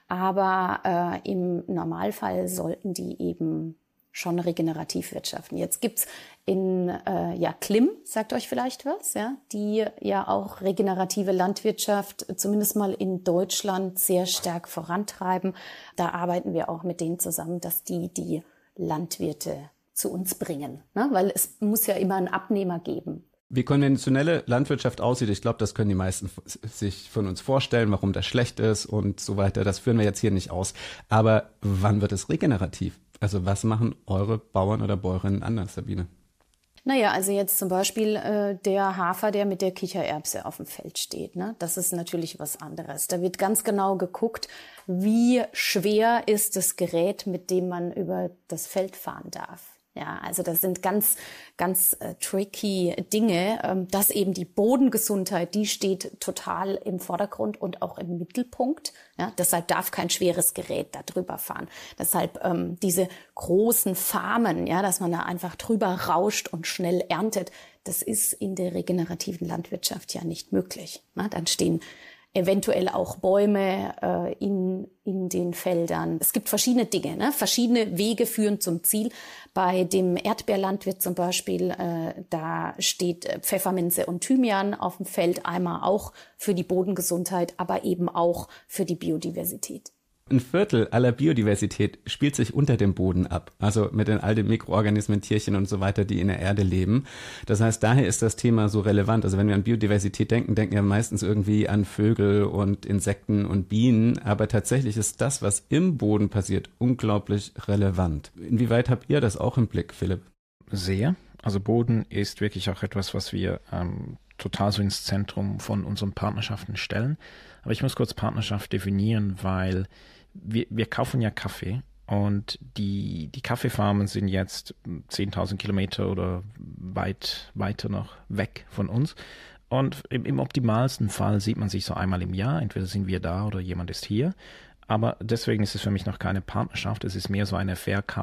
Aber äh, im Normalfall sollten die eben schon regenerativ wirtschaften. Jetzt gibt's in äh, ja Klim, sagt euch vielleicht was, ja, die ja auch regenerative Landwirtschaft zumindest mal in Deutschland sehr stark vorantreiben. Da arbeiten wir auch mit denen zusammen, dass die die Landwirte zu uns bringen, ne? Weil es muss ja immer einen Abnehmer geben. Wie konventionelle Landwirtschaft aussieht, ich glaube, das können die meisten sich von uns vorstellen, warum das schlecht ist und so weiter. Das führen wir jetzt hier nicht aus. Aber wann wird es regenerativ? Also was machen eure Bauern oder Bäuerinnen anders, Sabine? Naja, also jetzt zum Beispiel äh, der Hafer, der mit der Kichererbse auf dem Feld steht, ne? Das ist natürlich was anderes. Da wird ganz genau geguckt, wie schwer ist das Gerät, mit dem man über das Feld fahren darf. Ja, also das sind ganz, ganz äh, tricky Dinge, ähm, dass eben die Bodengesundheit, die steht total im Vordergrund und auch im Mittelpunkt. Ja, deshalb darf kein schweres Gerät da drüber fahren. Deshalb ähm, diese großen Farmen, ja, dass man da einfach drüber rauscht und schnell erntet, das ist in der regenerativen Landwirtschaft ja nicht möglich. Na, dann stehen eventuell auch Bäume äh, in, in den Feldern. Es gibt verschiedene Dinge, ne? Verschiedene Wege führen zum Ziel. Bei dem Erdbeerlandwirt zum Beispiel, äh, da steht Pfefferminze und Thymian auf dem Feld, einmal auch für die Bodengesundheit, aber eben auch für die Biodiversität. Ein Viertel aller Biodiversität spielt sich unter dem Boden ab, also mit den all den Mikroorganismen, Tierchen und so weiter, die in der Erde leben. Das heißt, daher ist das Thema so relevant. Also wenn wir an Biodiversität denken, denken wir meistens irgendwie an Vögel und Insekten und Bienen, aber tatsächlich ist das, was im Boden passiert, unglaublich relevant. Inwieweit habt ihr das auch im Blick, Philipp? Sehr. Also Boden ist wirklich auch etwas, was wir ähm, total so ins Zentrum von unseren Partnerschaften stellen. Aber ich muss kurz Partnerschaft definieren, weil Wir, wir kaufen ja Kaffee und die, die Kaffeefarmen sind jetzt zehntausend Kilometer oder weit weiter noch weg von uns. Und im, im optimalsten Fall sieht man sich so einmal im Jahr. Entweder sind wir da oder jemand ist hier. Aber deswegen ist es für mich noch keine Partnerschaft. Es ist mehr so eine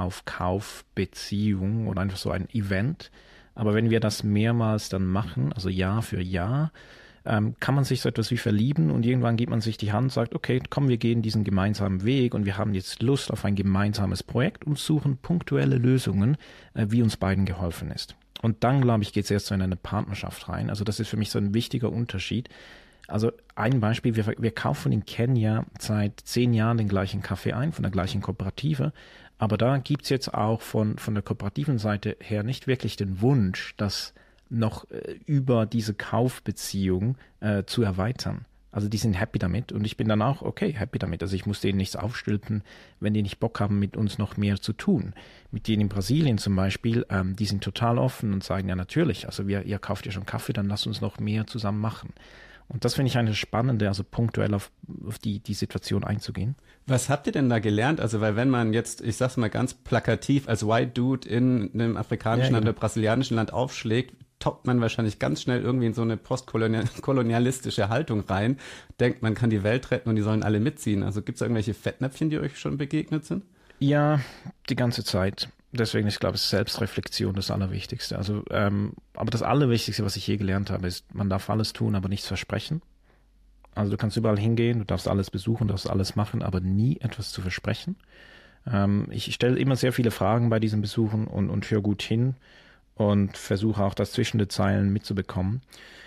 Verkauf-Kauf-Beziehung oder einfach so ein Event. Aber wenn wir das mehrmals dann machen, also Jahr für Jahr, Ähm, kann man sich so etwas wie verlieben und irgendwann gibt man sich die Hand, sagt, okay, komm, wir gehen diesen gemeinsamen Weg und wir haben jetzt Lust auf ein gemeinsames Projekt und suchen punktuelle Lösungen, äh, wie uns beiden geholfen ist. Und dann, glaube ich, geht es erst so in eine Partnerschaft rein. Also das ist für mich so ein wichtiger Unterschied. Also ein Beispiel, wir, wir kaufen in Kenia seit zehn Jahren den gleichen Kaffee ein, von der gleichen Kooperative. Aber da gibt es jetzt auch von, von der kooperativen Seite her nicht wirklich den Wunsch, dass noch äh, über diese Kaufbeziehung äh, zu erweitern. Also die sind happy damit und ich bin dann auch okay, happy damit. Also ich muss denen nichts aufstülpen, wenn die nicht Bock haben, mit uns noch mehr zu tun. Mit denen in Brasilien zum Beispiel, ähm, die sind total offen und sagen, ja natürlich, also wir, ihr kauft ja schon Kaffee, dann lasst uns noch mehr zusammen machen. Und das finde ich eine spannende, also punktuell auf, auf die, die Situation einzugehen. Was habt ihr denn da gelernt? Also, weil wenn man jetzt, ich sag's mal ganz plakativ, als White Dude in einem afrikanischen ja, Land oder brasilianischen Land aufschlägt, toppt man wahrscheinlich ganz schnell irgendwie in so eine postkolonialistische Haltung rein, denkt, man kann die Welt retten und die sollen alle mitziehen. Also gibt es irgendwelche Fettnäpfchen, die euch schon begegnet sind? Ja, die ganze Zeit. Deswegen ist, glaube ich, Selbstreflexion das Allerwichtigste. Also, ähm, aber das Allerwichtigste, was ich je gelernt habe, ist, man darf alles tun, aber nichts versprechen. Also du kannst überall hingehen, du darfst alles besuchen, du darfst alles machen, aber nie etwas zu versprechen. Ähm, ich stelle immer sehr viele Fragen bei diesen Besuchen und, und höre gut hin und versuche auch das zwischen den Zeilen mitzubekommen.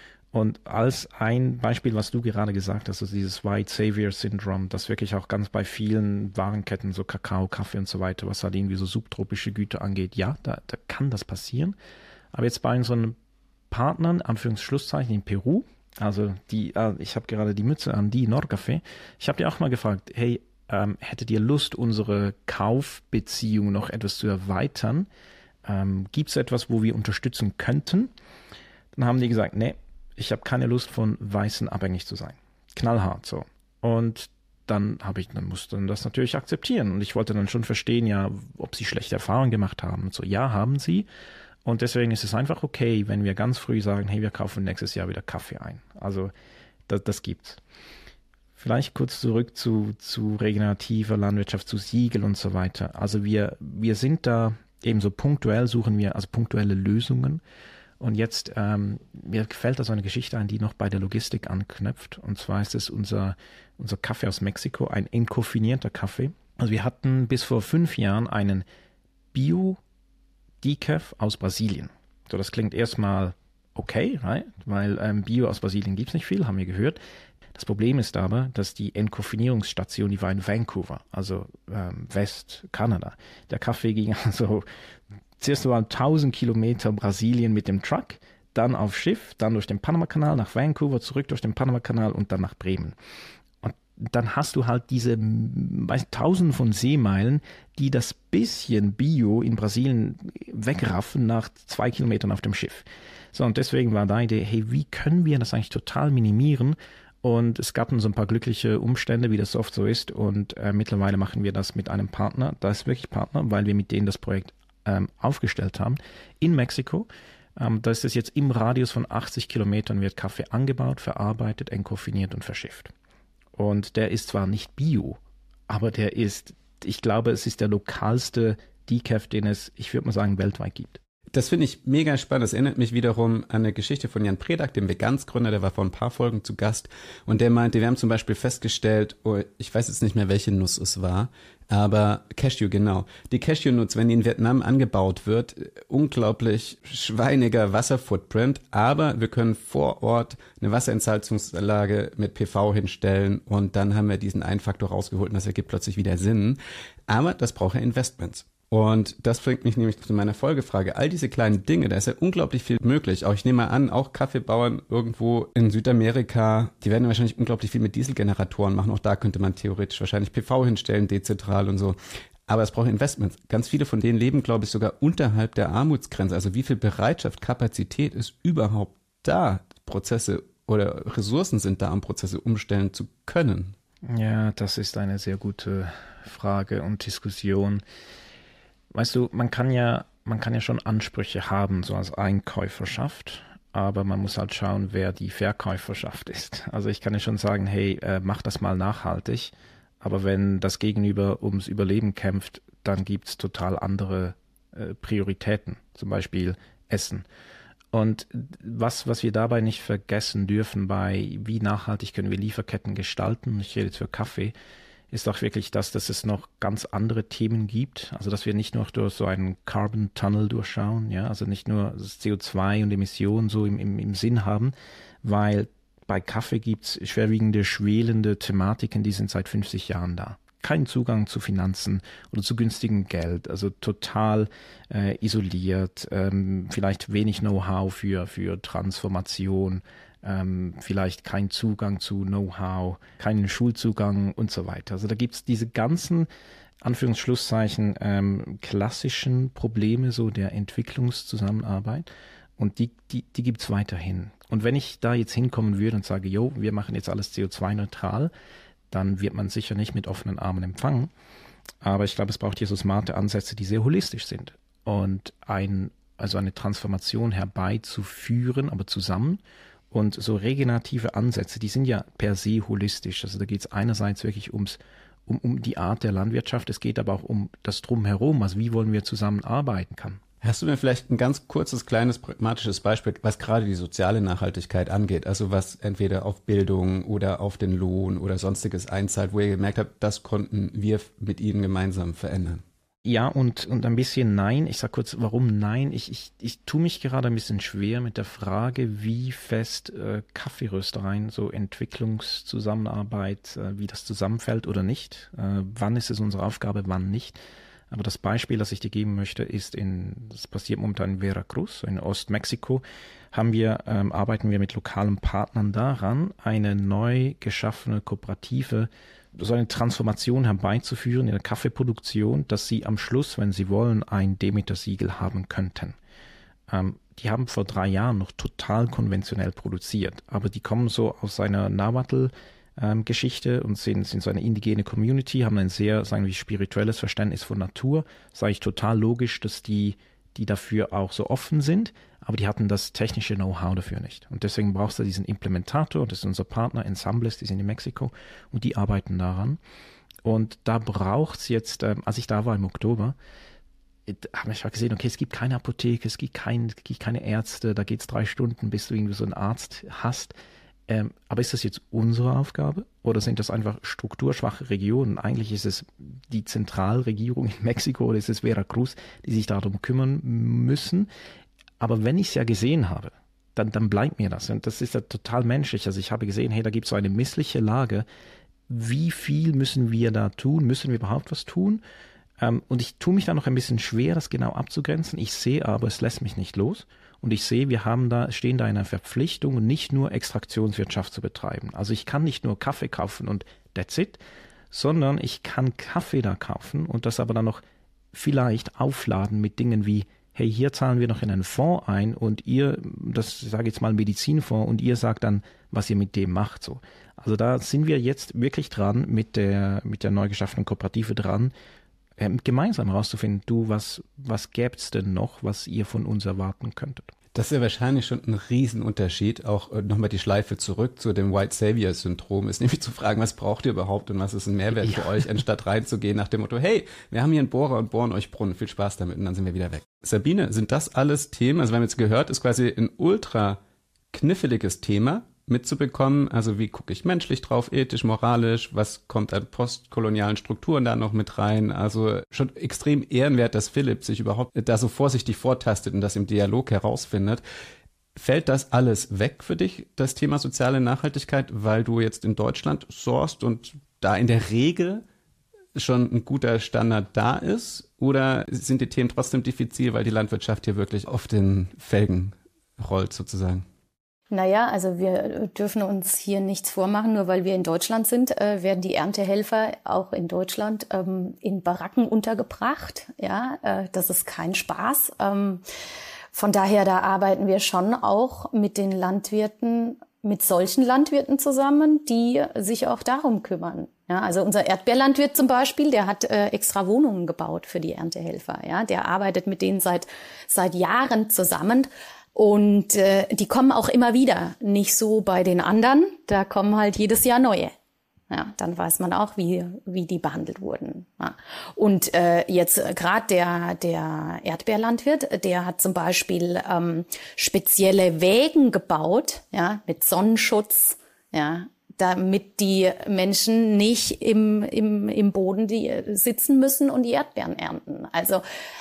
Und als ein Beispiel, was du gerade gesagt hast, also dieses White Savior Syndrome, das wirklich auch ganz bei vielen Warenketten, so Kakao, Kaffee und so weiter, was halt irgendwie so subtropische Güter angeht, ja, da, da kann das passieren. Aber jetzt bei unseren Partnern, Anführungsschlusszeichen in Peru, also die, ich habe gerade die Mütze an, die Norcafé, ich habe die auch mal gefragt, hey, ähm, hättet ihr Lust, unsere Kaufbeziehung noch etwas zu erweitern? Ähm, gibt es etwas, wo wir unterstützen könnten? Dann haben die gesagt, nee, ich habe keine Lust, von Weißen abhängig zu sein. Knallhart so. Und dann habe ich, dann musste dann das natürlich akzeptieren. Und ich wollte dann schon verstehen, ja, ob sie schlechte Erfahrungen gemacht haben. Und so, ja, haben sie. Und deswegen ist es einfach okay, wenn wir ganz früh sagen, hey, wir kaufen nächstes Jahr wieder Kaffee ein. Also das, das gibt's. Vielleicht kurz zurück zu, zu regenerativer Landwirtschaft, zu Siegel und so weiter. Also wir, wir sind da eben so punktuell, suchen wir also punktuelle Lösungen. Und jetzt, ähm, mir gefällt da so eine Geschichte ein, die noch bei der Logistik anknüpft. Und zwar ist es unser, unser Kaffee aus Mexiko, ein entkoffinierter Kaffee. Also wir hatten bis vor fünf Jahren einen Bio-Decaf aus Brasilien. So, das klingt erstmal okay, right? Weil ähm, Bio aus Brasilien gibt's nicht viel, haben wir gehört. Das Problem ist aber, dass die Entkoffinierungsstation, die war in Vancouver, also ähm, Westkanada. Der Kaffee ging also zuerst mal tausend Kilometer Brasilien mit dem Truck, dann auf Schiff, dann durch den Panamakanal nach Vancouver, zurück durch den Panamakanal und dann nach Bremen. Und dann hast du halt diese weiß, Tausende von Seemeilen, die das bisschen Bio in Brasilien wegraffen nach zwei Kilometern auf dem Schiff. So, und deswegen war da die Idee, hey, wie können wir das eigentlich total minimieren? Und es gab dann so ein paar glückliche Umstände, wie das oft so ist. Und äh, mittlerweile machen wir das mit einem Partner. Das ist wirklich Partner, weil wir mit denen das Projekt ähm, aufgestellt haben. In Mexiko. Ähm, da ist es jetzt im Radius von achtzig Kilometern wird Kaffee angebaut, verarbeitet, entkoffiniert und verschifft. Und der ist zwar nicht Bio, aber der ist, ich glaube, es ist der lokalste Decaf, den es, ich würde mal sagen, weltweit gibt. Das finde ich mega spannend. Das erinnert mich wiederum an eine Geschichte von Jan Predak, dem Vegansgründer, der war vor ein paar Folgen zu Gast. Und der meinte, wir haben zum Beispiel festgestellt, oh, ich weiß jetzt nicht mehr, welche Nuss es war, aber Cashew, genau. Die Cashew-Nuss, wenn die in Vietnam angebaut wird, unglaublich schweiniger Wasserfootprint, aber wir können vor Ort eine Wasserentsalzungsanlage mit P V hinstellen und dann haben wir diesen einen Faktor rausgeholt und das ergibt plötzlich wieder Sinn. Aber das braucht ja Investments. Und das bringt mich nämlich zu meiner Folgefrage. All diese kleinen Dinge, da ist ja unglaublich viel möglich. Auch ich nehme mal an, auch Kaffeebauern irgendwo in Südamerika, die werden wahrscheinlich unglaublich viel mit Dieselgeneratoren machen. Auch da könnte man theoretisch wahrscheinlich P V hinstellen, dezentral und so. Aber es braucht Investments. Ganz viele von denen leben, glaube ich, sogar unterhalb der Armutsgrenze. Also wie viel Bereitschaft, Kapazität ist überhaupt da, Prozesse oder Ressourcen sind da, um Prozesse umstellen zu können? Ja, das ist eine sehr gute Frage und Diskussion. Weißt du, man kann ja, man kann ja schon Ansprüche haben, so als Einkäuferschaft, aber man muss halt schauen, wer die Verkäuferschaft ist. Also ich kann ja schon sagen, hey, äh, mach das mal nachhaltig, aber wenn das Gegenüber ums Überleben kämpft, dann gibt's total andere äh, Prioritäten, zum Beispiel Essen. Und was, was wir dabei nicht vergessen dürfen bei, wie nachhaltig können wir Lieferketten gestalten, ich rede jetzt für Kaffee, ist auch wirklich das, dass es noch ganz andere Themen gibt. Also, dass wir nicht nur durch so einen Carbon Tunnel durchschauen, ja, also nicht nur C O zwei und Emissionen so im, im, im Sinn haben, weil bei Kaffee gibt's schwerwiegende, schwelende Thematiken, die sind seit fünfzig Jahren da. keinen Zugang zu Finanzen oder zu günstigem Geld, also total äh, isoliert, ähm, vielleicht wenig Know-how für, für Transformation, ähm, vielleicht kein Zugang zu Know-how, keinen Schulzugang und so weiter. Also da gibt es diese ganzen Anführungsschlusszeichen ähm, klassischen Probleme so der Entwicklungszusammenarbeit und die, die, die gibt es weiterhin. Und wenn ich da jetzt hinkommen würde und sage, jo, wir machen jetzt alles C O zwei neutral, dann wird man sicher nicht mit offenen Armen empfangen. Aber ich glaube, es braucht hier so smarte Ansätze, die sehr holistisch sind und ein, also eine Transformation herbeizuführen, aber zusammen. Und so regenerative Ansätze, die sind ja per se holistisch. Also da geht es einerseits wirklich ums Um, um die Art der Landwirtschaft, es geht aber auch um das Drumherum, also wie wollen wir zusammenarbeiten kann. Hast du denn vielleicht ein ganz kurzes, kleines, pragmatisches Beispiel, was gerade die soziale Nachhaltigkeit angeht, also was entweder auf Bildung oder auf den Lohn oder sonstiges einzahlt, wo ihr gemerkt habt, das konnten wir mit Ihnen gemeinsam verändern? Ja, und, und ein bisschen nein. Ich sag kurz, warum nein? Ich, ich, ich tue mich gerade ein bisschen schwer mit der Frage, wie fest äh, Kaffeeröstereien, so Entwicklungszusammenarbeit, äh, wie das zusammenfällt oder nicht. Äh, wann ist es unsere Aufgabe, wann nicht? Aber das Beispiel, das ich dir geben möchte, ist in, das passiert momentan in Veracruz, in Ostmexiko, haben wir, ähm, arbeiten wir mit lokalen Partnern daran, eine neu geschaffene Kooperative, so eine Transformation herbeizuführen in der Kaffeeproduktion, dass sie am Schluss, wenn sie wollen, ein Demeter-Siegel haben könnten. Ähm, die haben vor drei Jahren noch total konventionell produziert, aber die kommen so aus einer Nahuatl-Geschichte und sind, sind so eine indigene Community, haben ein sehr, sagen wir, spirituelles Verständnis von Natur. Das ist eigentlich total logisch, dass die, die dafür auch so offen sind, aber die hatten das technische Know-how dafür nicht. Und deswegen brauchst du diesen Implementator, das ist unser Partner Ensambles, die sind in Mexiko und die arbeiten daran. Und da braucht es jetzt, ähm, als ich da war im Oktober, habe ich gesehen, okay, es gibt keine Apotheke, es gibt, kein, es gibt keine Ärzte, da geht es drei Stunden, bis du irgendwie so einen Arzt hast. Ähm, aber ist das jetzt unsere Aufgabe oder sind das einfach strukturschwache Regionen? Eigentlich ist es die Zentralregierung in Mexiko oder ist es Veracruz, die sich darum kümmern müssen. Aber wenn ich es ja gesehen habe, dann, dann bleibt mir das. Und das ist ja total menschlich. Also ich habe gesehen, hey, da gibt es so eine missliche Lage. Wie viel müssen wir da tun? Müssen wir überhaupt was tun? Ähm, und ich tue mich da noch ein bisschen schwer, das genau abzugrenzen. Ich sehe aber, es lässt mich nicht los. Und ich sehe, wir haben da, stehen da in einer Verpflichtung, nicht nur Extraktionswirtschaft zu betreiben. Also ich kann nicht nur Kaffee kaufen und that's it, sondern ich kann Kaffee da kaufen und das aber dann noch vielleicht aufladen mit Dingen wie, hey, hier zahlen wir noch in einen Fonds ein und ihr, das sage ich jetzt mal Medizinfonds, und ihr sagt dann, was ihr mit dem macht. So. Also da sind wir jetzt wirklich dran, mit der, mit der neu geschaffenen Kooperative dran, äh, gemeinsam herauszufinden, du, was, was gäb's denn noch, was ihr von uns erwarten könntet? Das ist ja wahrscheinlich schon ein Riesenunterschied, auch äh, nochmal die Schleife zurück zu dem White Savior Syndrom, ist nämlich zu fragen, was braucht ihr überhaupt und was ist ein Mehrwert ja. für euch, anstatt reinzugehen nach dem Motto, hey, wir haben hier einen Bohrer und bohren euch Brunnen, viel Spaß damit und dann sind wir wieder weg. Sabine, sind das alles Themen, also wir haben jetzt gehört, ist quasi ein ultra kniffliges Thema mitzubekommen, also wie gucke ich menschlich drauf, ethisch, moralisch, was kommt an postkolonialen Strukturen da noch mit rein, also schon extrem ehrenwert, dass Philipp sich überhaupt da so vorsichtig vortastet und das im Dialog herausfindet. Fällt das alles weg für dich, das Thema soziale Nachhaltigkeit, weil du jetzt in Deutschland sourcest und da in der Regel schon ein guter Standard da ist, oder sind die Themen trotzdem diffizil, weil die Landwirtschaft hier wirklich auf den Felgen rollt sozusagen? Naja, also wir dürfen uns hier nichts vormachen, nur weil wir in Deutschland sind, äh, werden die Erntehelfer auch in Deutschland ähm, in Baracken untergebracht. Ja, äh, das ist kein Spaß. Ähm, von daher, da arbeiten wir schon auch mit den Landwirten, mit solchen Landwirten zusammen, die sich auch darum kümmern. Ja, also unser Erdbeerlandwirt zum Beispiel, der hat äh, extra Wohnungen gebaut für die Erntehelfer. Ja, der arbeitet mit denen seit seit Jahren zusammen. Und äh, die kommen auch immer wieder, nicht so bei den anderen, da kommen halt jedes Jahr neue. Ja, dann weiß man auch, wie wie die behandelt wurden. Ja. Und äh, jetzt äh, gerade der der Erdbeerlandwirt, der hat zum Beispiel ähm, spezielle Wägen gebaut, ja, mit Sonnenschutz, ja, damit die Menschen nicht im im im Boden die sitzen müssen und die Erdbeeren ernten. Also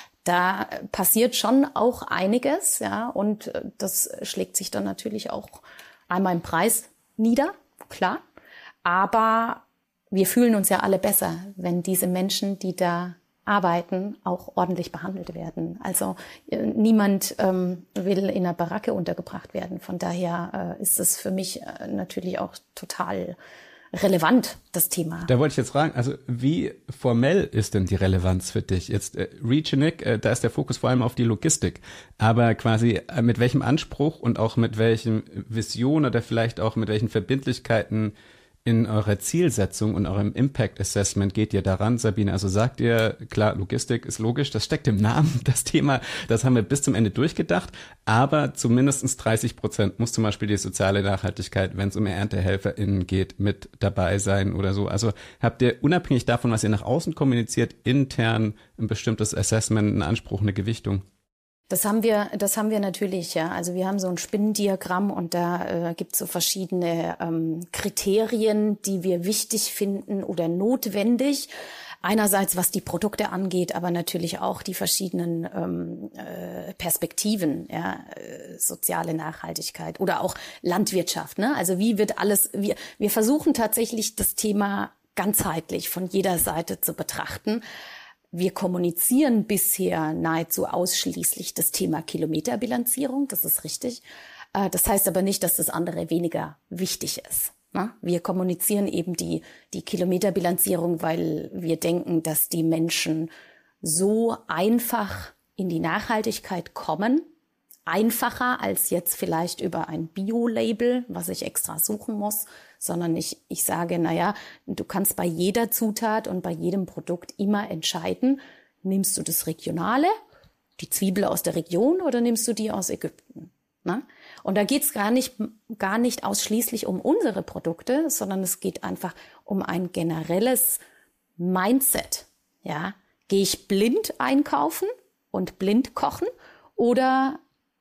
da passiert schon auch einiges, ja, und das schlägt sich dann natürlich auch einmal im Preis nieder, klar. Aber wir fühlen uns ja alle besser, wenn diese Menschen, die da arbeiten, auch ordentlich behandelt werden. Also äh, niemand ähm, will in einer Baracke untergebracht werden. Von daher äh, ist es für mich äh, natürlich auch total relevant, das Thema. Da wollte ich jetzt fragen, also wie formell ist denn die Relevanz für dich? Jetzt äh, Regionic, äh, da ist der Fokus vor allem auf die Logistik, aber quasi äh, mit welchem Anspruch und auch mit welchen Visionen oder vielleicht auch mit welchen Verbindlichkeiten in eurer Zielsetzung und eurem Impact Assessment geht ihr daran, Sabine? Also sagt ihr, klar, Logistik ist logisch, das steckt im Namen, das Thema, das haben wir bis zum Ende durchgedacht, aber zu mindestens dreißig Prozent muss zum Beispiel die soziale Nachhaltigkeit, wenn es um ErntehelferInnen geht, mit dabei sein oder so. Also habt ihr unabhängig davon, was ihr nach außen kommuniziert, intern ein bestimmtes Assessment, einen Anspruch, eine Gewichtung? Das haben wir, das haben wir natürlich, ja. Also wir haben so ein Spinnendiagramm und da äh, gibt es so verschiedene ähm, Kriterien, die wir wichtig finden oder notwendig. Einerseits, was die Produkte angeht, aber natürlich auch die verschiedenen ähm, äh, Perspektiven, ja, äh, soziale Nachhaltigkeit oder auch Landwirtschaft. Ne? Also wie wird alles? Wir wir versuchen tatsächlich das Thema ganzheitlich von jeder Seite zu betrachten. Wir kommunizieren bisher nahezu ausschließlich das Thema Kilometerbilanzierung, das ist richtig. Das heißt aber nicht, dass das andere weniger wichtig ist. Wir kommunizieren eben die, die Kilometerbilanzierung, weil wir denken, dass die Menschen so einfach in die Nachhaltigkeit kommen, einfacher als jetzt vielleicht über ein Bio-Label, was ich extra suchen muss, sondern ich, ich sage, naja, du kannst bei jeder Zutat und bei jedem Produkt immer entscheiden, nimmst du das Regionale, die Zwiebel aus der Region oder nimmst du die aus Ägypten? Na? Und da geht's gar nicht, gar nicht ausschließlich um unsere Produkte, sondern es geht einfach um ein generelles Mindset. Ja? Gehe ich blind einkaufen und blind kochen oder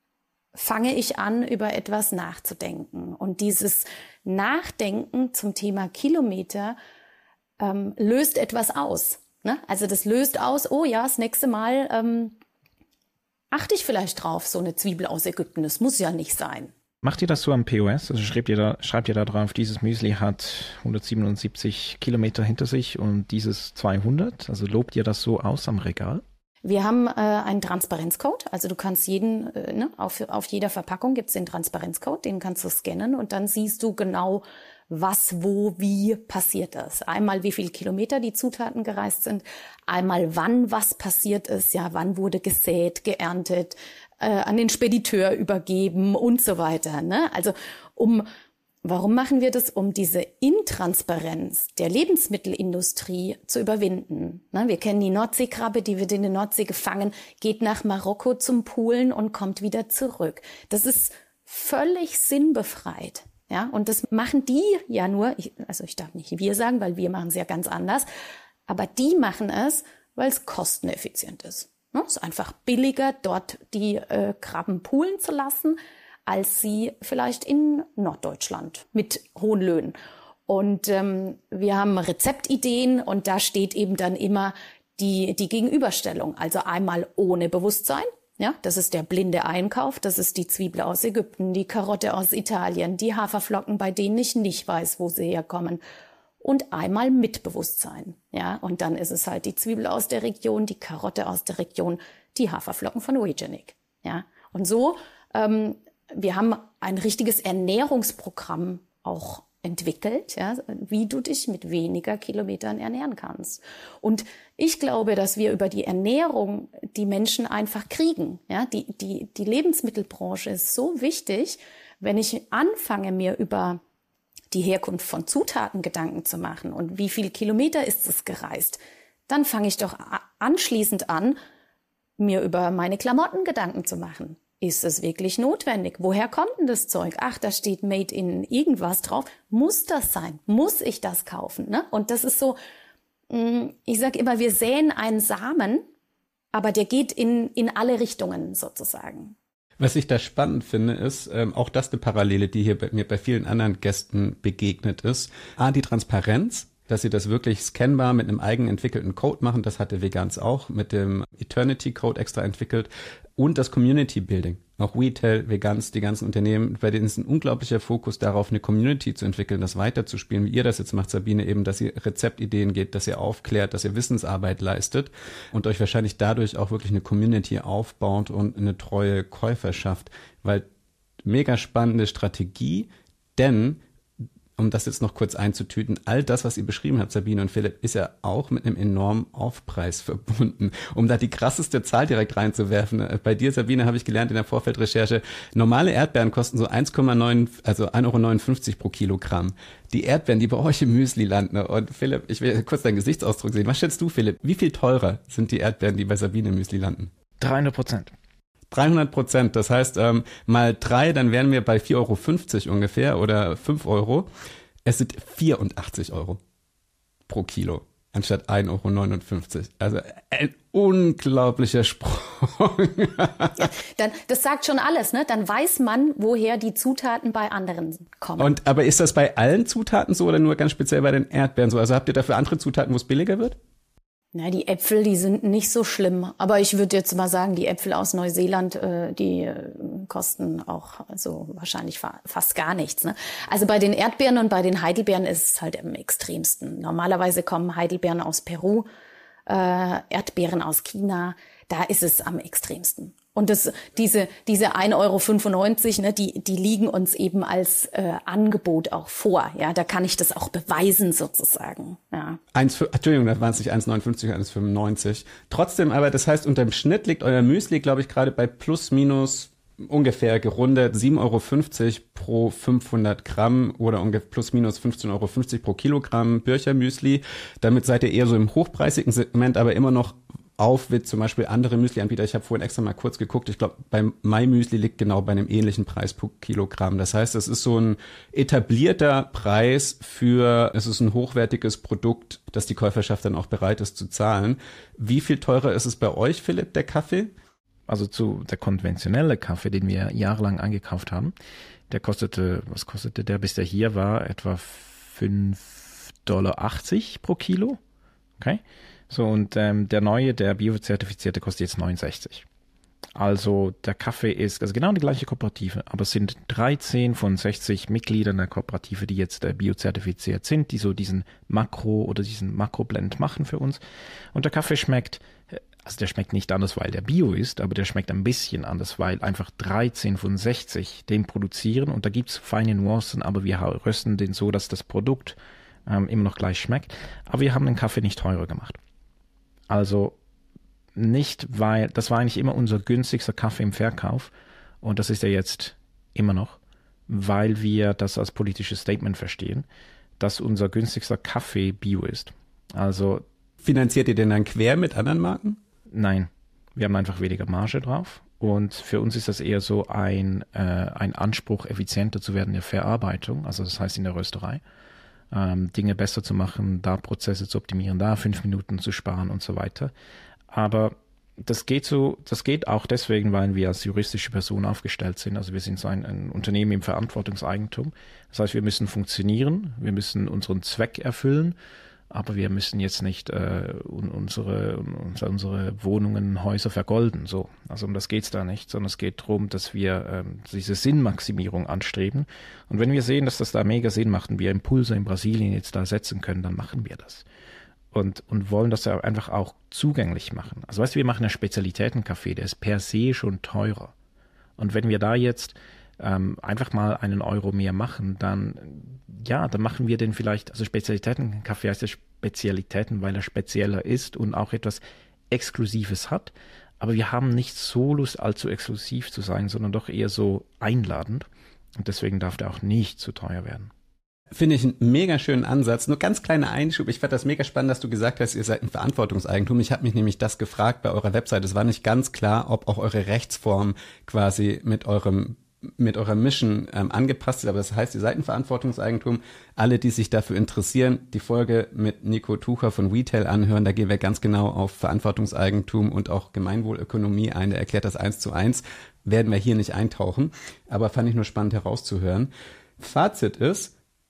fange ich an, über etwas nachzudenken? Und dieses Nachdenken zum Thema Kilometer ähm, löst etwas aus. Ne? Also das löst aus, oh ja, das nächste Mal ähm, achte ich vielleicht drauf, so eine Zwiebel aus Ägypten. Das muss ja nicht sein. Macht ihr das so am P O S? Also schreibt ihr da, schreibt ihr da drauf, dieses Müsli hat hundertsiebenundsiebzig Kilometer hinter sich und dieses zweihundert? Also lobt ihr das so aus am Regal? Wir haben äh, einen Transparenzcode, also du kannst jeden, äh, ne, auf, auf jeder Verpackung gibt's den Transparenzcode, den kannst du scannen und dann siehst du genau, was, wo, wie passiert ist. Einmal, wie viele Kilometer die Zutaten gereist sind, einmal, wann was passiert ist, ja, wann wurde gesät, geerntet, äh, an den Spediteur übergeben und so weiter. Ne? Also um Warum machen wir das? Um diese Intransparenz der Lebensmittelindustrie zu überwinden. Wir kennen die Nordseekrabbe, die wird in der Nordsee gefangen, geht nach Marokko zum Poolen und kommt wieder zurück. Das ist völlig sinnbefreit. Ja, und das machen die ja nur, ich, also ich darf nicht wir sagen, weil wir machen es ja ganz anders, aber die machen es, weil es kosteneffizient ist. Es ist einfach billiger, dort die äh, Krabben poolen zu lassen, als sie vielleicht in Norddeutschland mit hohen Löhnen. Und ähm, wir haben Rezeptideen und da steht eben dann immer die die Gegenüberstellung. Also einmal ohne Bewusstsein, ja, das ist der blinde Einkauf, das ist die Zwiebel aus Ägypten, die Karotte aus Italien, die Haferflocken, bei denen ich nicht weiß, wo sie herkommen. Und einmal mit Bewusstsein, ja, und dann ist es halt die Zwiebel aus der Region, die Karotte aus der Region, die Haferflocken von Regionic, ja. Und so ähm, wir haben ein richtiges Ernährungsprogramm auch entwickelt, ja, wie du dich mit weniger Kilometern ernähren kannst. Und ich glaube, dass wir über die Ernährung die Menschen einfach kriegen. Ja, die, die, die Lebensmittelbranche ist so wichtig, wenn ich anfange, mir über die Herkunft von Zutaten Gedanken zu machen und wie viel Kilometer ist es gereist, dann fange ich doch anschließend an, mir über meine Klamotten Gedanken zu machen. Ist es wirklich notwendig? Woher kommt denn das Zeug? Ach, da steht Made in irgendwas drauf. Muss das sein? Muss ich das kaufen? Ne? Und das ist so, ich sage immer, wir säen einen Samen, aber der geht in, in alle Richtungen sozusagen. Was ich da spannend finde, ist ähm, auch das eine Parallele, die hier bei mir bei vielen anderen Gästen begegnet ist. A, die Transparenz. dass sie das wirklich scannbar mit einem eigen entwickelten Code machen. Das hatte Vegans auch mit dem Eternity Code extra entwickelt. Und das Community Building. Auch Retail, Vegans, die ganzen Unternehmen, bei denen ist ein unglaublicher Fokus darauf, eine Community zu entwickeln, das weiterzuspielen, wie ihr das jetzt macht, Sabine, eben, dass ihr Rezeptideen gebt, dass ihr aufklärt, dass ihr Wissensarbeit leistet und euch wahrscheinlich dadurch auch wirklich eine Community aufbaut und eine treue Käuferschaft. Weil mega spannende Strategie, denn um das jetzt noch kurz einzutüten, all das, was ihr beschrieben habt, Sabine und Philipp, ist ja auch mit einem enormen Aufpreis verbunden. Um da die krasseste Zahl direkt reinzuwerfen, bei dir, Sabine, habe ich gelernt in der Vorfeldrecherche, normale Erdbeeren kosten so eins Komma neun, also ein Euro neunundfünfzig pro Kilogramm. Die Erdbeeren, die bei euch im Müsli landen. Und Philipp, ich will kurz deinen Gesichtsausdruck sehen. Was schätzt du, Philipp? Wie viel teurer sind die Erdbeeren, die bei Sabine im Müsli landen? dreihundert Prozent. dreihundert Prozent, das heißt ähm, mal drei, dann wären wir bei vier Euro fünfzig ungefähr oder fünf Euro. Es sind vierundachtzig Euro pro Kilo anstatt ein Euro neunundfünfzig. Also ein unglaublicher Sprung. Ja, dann, das sagt schon alles, ne? Dann weiß man, woher die Zutaten bei anderen kommen. Und aber ist das bei allen Zutaten so oder nur ganz speziell bei den Erdbeeren so? Also habt ihr dafür andere Zutaten, wo es billiger wird? Na, die Äpfel, die sind nicht so schlimm. Aber ich würde jetzt mal sagen, die Äpfel aus Neuseeland, äh, die äh, kosten auch also wahrscheinlich fa- fast gar nichts. Ne? Also bei den Erdbeeren und bei den Heidelbeeren ist es halt am extremsten. Normalerweise kommen Heidelbeeren aus Peru, äh, Erdbeeren aus China. Da ist es am extremsten. Und das, diese, diese ein Euro fünfundneunzig, ne, die, die liegen uns eben als äh, Angebot auch vor. Ja, da kann ich das auch beweisen sozusagen. Ja. eins, Entschuldigung, da waren es nicht eins Komma neunundfünfzig, eins Komma fünfundneunzig. Trotzdem, aber das heißt, unterm Schnitt liegt euer Müsli, glaube ich, gerade bei plus minus ungefähr gerundet sieben Euro fünfzig pro fünfhundert Gramm oder ungefähr plus minus fünfzehn Euro fünfzig pro Kilogramm Bircher-Müsli. Damit seid ihr eher so im hochpreisigen Segment, aber immer noch auf wie zum Beispiel andere Müsli-Anbieter. Ich habe vorhin extra mal kurz geguckt. Ich glaube, beim My Müsli liegt genau bei einem ähnlichen Preis pro Kilogramm. Das heißt, es ist so ein etablierter Preis für, es ist ein hochwertiges Produkt, das die Käuferschaft dann auch bereit ist zu zahlen. Wie viel teurer ist es bei euch, Philipp, der Kaffee? Also zu der konventionelle Kaffee, den wir jahrelang angekauft haben, der kostete, was kostete der, bis der hier war, etwa fünf Komma achtzig Dollar pro Kilo. Okay. So, und ähm, der neue, der biozertifizierte, kostet jetzt neunundsechzig. Also der Kaffee ist, also genau die gleiche Kooperative, aber es sind dreizehn von sechzig Mitgliedern der Kooperative, die jetzt äh, biozertifiziert sind, die so diesen Makro- oder diesen Makroblend machen für uns. Und der Kaffee schmeckt, also der schmeckt nicht anders, weil der Bio ist, aber der schmeckt ein bisschen anders, weil einfach dreizehn von sechzig den produzieren und da gibt's feine Nuancen, aber wir rösten den so, dass das Produkt ähm, immer noch gleich schmeckt. Aber wir haben den Kaffee nicht teurer gemacht. Also nicht, weil, das war eigentlich immer unser günstigster Kaffee im Verkauf und das ist ja jetzt immer noch, weil wir das als politisches Statement verstehen, dass unser günstigster Kaffee Bio ist. Also finanziert ihr den dann quer mit anderen Marken? Nein, wir haben einfach weniger Marge drauf und für uns ist das eher so ein, äh, ein Anspruch, effizienter zu werden in der Verarbeitung, also das heißt in der Rösterei. Ähm, Dinge besser zu machen, da Prozesse zu optimieren, da fünf Minuten zu sparen und so weiter. Aber das geht so, das geht auch deswegen, weil wir als juristische Person aufgestellt sind. Also wir sind so ein, ein Unternehmen im Verantwortungseigentum. Das heißt, wir müssen funktionieren, wir müssen unseren Zweck erfüllen, aber wir müssen jetzt nicht äh, unsere, unsere Wohnungen, Häuser vergolden. So. Also um das geht's da nicht, sondern es geht darum, dass wir ähm, diese Sinnmaximierung anstreben. Und wenn wir sehen, dass das da mega Sinn macht und wir Impulse in Brasilien jetzt da setzen können, dann machen wir das. Und, und wollen das ja einfach auch zugänglich machen. Also weißt du, wir machen einen Spezialitätenkaffee, der ist per se schon teurer. Und wenn wir da jetzt ähm, einfach mal einen Euro mehr machen, dann, ja, dann machen wir den vielleicht, also Spezialitätenkaffee heißt ja Spezialitäten, weil er spezieller ist und auch etwas Exklusives hat. Aber wir haben nicht so Lust, allzu exklusiv zu sein, sondern doch eher so einladend. Und deswegen darf der auch nicht zu teuer werden. Finde ich einen mega schönen Ansatz. Nur ganz kleiner Einschub. Ich fand das mega spannend, dass du gesagt hast, ihr seid ein Verantwortungseigentum. Ich habe mich nämlich das gefragt bei eurer Website. Es war nicht ganz klar, ob auch eure Rechtsform quasi mit eurem mit eurer Mission ähm, angepasst ist. Aber das heißt, ihr seid ein Verantwortungseigentum. Alle, die sich dafür interessieren, die Folge mit Nico Tucher von Retail anhören. Da gehen wir ganz genau auf Verantwortungseigentum und auch Gemeinwohlökonomie ein. Der erklärt das eins zu eins. Werden wir hier nicht eintauchen. Aber fand ich nur spannend herauszuhören. Fazit ist,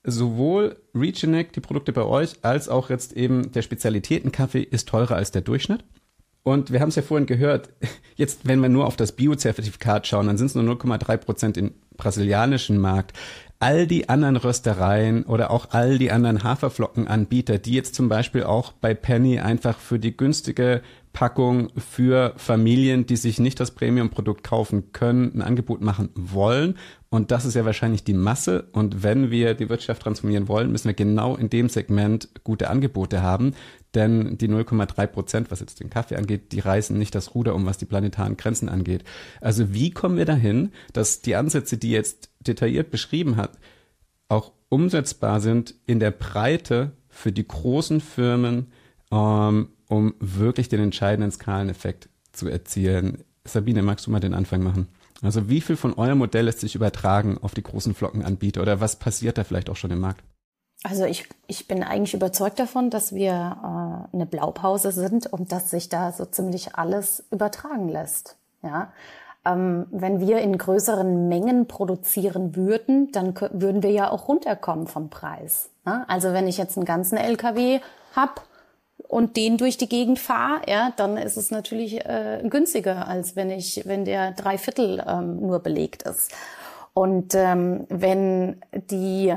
sowohl Regeneck, die Produkte bei euch, als auch jetzt eben der Spezialitätenkaffee ist teurer als der Durchschnitt. Und wir haben es ja vorhin gehört, jetzt, wenn wir nur auf das Bio-Zertifikat schauen, dann sind es nur null Komma drei Prozent im brasilianischen Markt. All die anderen Röstereien oder auch all die anderen Haferflockenanbieter, die jetzt zum Beispiel auch bei Penny einfach für die günstige Packung für Familien, die sich nicht das Premium-Produkt kaufen können, ein Angebot machen wollen. Und das ist ja wahrscheinlich die Masse. Und wenn wir die Wirtschaft transformieren wollen, müssen wir genau in dem Segment gute Angebote haben. Denn die null Komma drei Prozent, was jetzt den Kaffee angeht, die reißen nicht das Ruder um, was die planetaren Grenzen angeht. Also wie kommen wir dahin, dass die Ansätze, die jetzt detailliert beschrieben hat, auch umsetzbar sind in der Breite für die großen Firmen, ähm, um wirklich den entscheidenden Skaleneffekt zu erzielen. Sabine, magst du mal den Anfang machen? Also wie viel von eurem Modell lässt sich übertragen auf die großen Flockenanbieter oder was passiert da vielleicht auch schon im Markt? Also ich, ich bin eigentlich überzeugt davon, dass wir äh, eine Blaupause sind und dass sich da so ziemlich alles übertragen lässt. Ja, ähm, wenn wir in größeren Mengen produzieren würden, dann k- würden wir ja auch runterkommen vom Preis. Ja? Also wenn ich jetzt einen ganzen L K W hab und den durch die Gegend fahre, ja, dann ist es natürlich äh, günstiger, als wenn ich, wenn der drei Viertel ähm, nur belegt ist. Und ähm, wenn die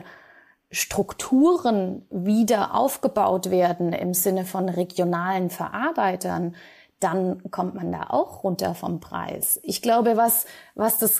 Strukturen wieder aufgebaut werden im Sinne von regionalen Verarbeitern, dann kommt man da auch runter vom Preis. Ich glaube, was, was das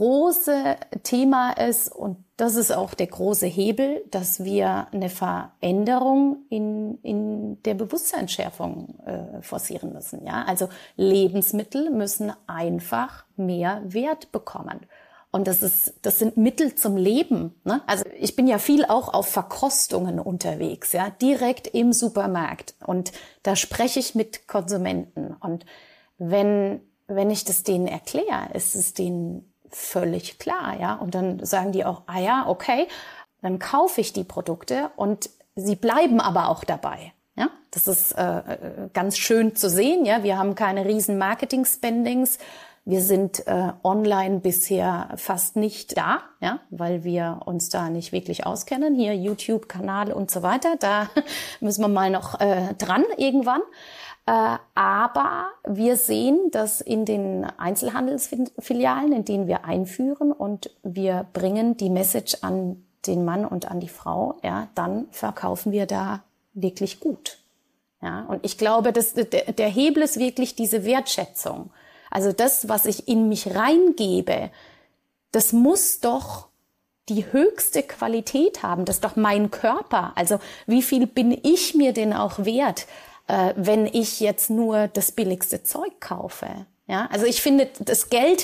große Thema ist, und das ist auch der große Hebel, dass wir eine Veränderung in, in der Bewusstseinsschärfung äh, forcieren müssen. Ja? Also Lebensmittel müssen einfach mehr Wert bekommen. Und das ist, das sind Mittel zum Leben, ne? Also ich bin ja viel auch auf Verkostungen unterwegs, ja, direkt im Supermarkt. Und da spreche ich mit Konsumenten. Und wenn, wenn ich das denen erkläre, ist es denen völlig klar, ja. Und dann sagen die auch, ah ja, okay, dann kaufe ich die Produkte und sie bleiben aber auch dabei. Ja, das ist äh, ganz schön zu sehen, ja. Wir haben keine riesen Marketing-Spendings. Wir sind äh, online bisher fast nicht da, ja, weil wir uns da nicht wirklich auskennen. Hier YouTube-Kanal und so weiter, da müssen wir mal noch äh, dran irgendwann. Äh, aber wir sehen, dass in den Einzelhandelsfilialen, in denen wir einführen und wir bringen die Message an den Mann und an die Frau, ja, dann verkaufen wir da wirklich gut. Ja, und ich glaube, dass der, der Hebel ist wirklich diese Wertschätzung. Also das, was ich in mich reingebe, das muss doch die höchste Qualität haben. Das ist doch mein Körper. Also wie viel bin ich mir denn auch wert, äh, wenn ich jetzt nur das billigste Zeug kaufe? Ja, also ich finde, das Geld,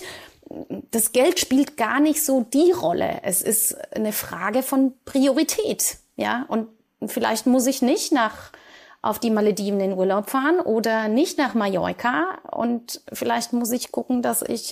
das Geld spielt gar nicht so die Rolle. Es ist eine Frage von Priorität. Ja, und vielleicht muss ich nicht nach auf die Malediven in Urlaub fahren oder nicht nach Mallorca, und vielleicht muss ich gucken, dass ich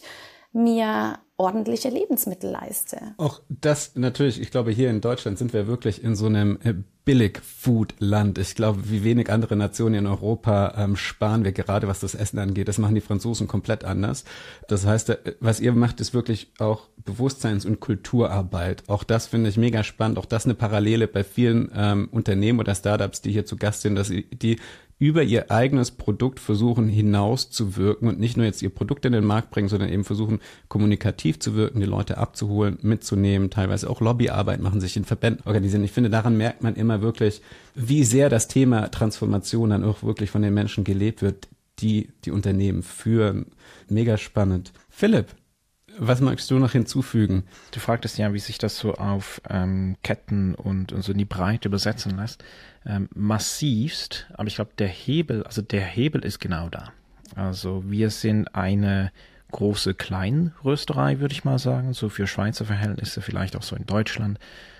mir ordentliche Lebensmittel leiste. Auch das natürlich, ich glaube, hier in Deutschland sind wir wirklich in so einem Billig-Food-Land. Ich glaube, wie wenig andere Nationen in Europa ähm, sparen wir gerade, was das Essen angeht. Das machen die Franzosen komplett anders. Das heißt, was ihr macht, ist wirklich auch Bewusstseins- und Kulturarbeit. Auch das finde ich mega spannend. Auch das eine Parallele bei vielen ähm, Unternehmen oder Startups, die hier zu Gast sind, dass sie die über ihr eigenes Produkt versuchen hinauszuwirken und nicht nur jetzt ihr Produkt in den Markt bringen, sondern eben versuchen kommunikativ zu wirken, die Leute abzuholen, mitzunehmen, teilweise auch Lobbyarbeit machen, sich in Verbänden organisieren. Ich finde, daran merkt man immer wirklich, wie sehr das Thema Transformation dann auch wirklich von den Menschen gelebt wird, die die Unternehmen führen. Mega spannend. Philipp, was magst du noch hinzufügen? Du fragtest ja, wie sich das so auf ähm, Ketten und, und so in die Breite übersetzen lässt. Ähm, massivst, aber ich glaube, der Hebel, also der Hebel ist genau da. Also wir sind eine große Kleinrösterei, würde ich mal sagen, so für Schweizer Verhältnisse, vielleicht auch so in Deutschland.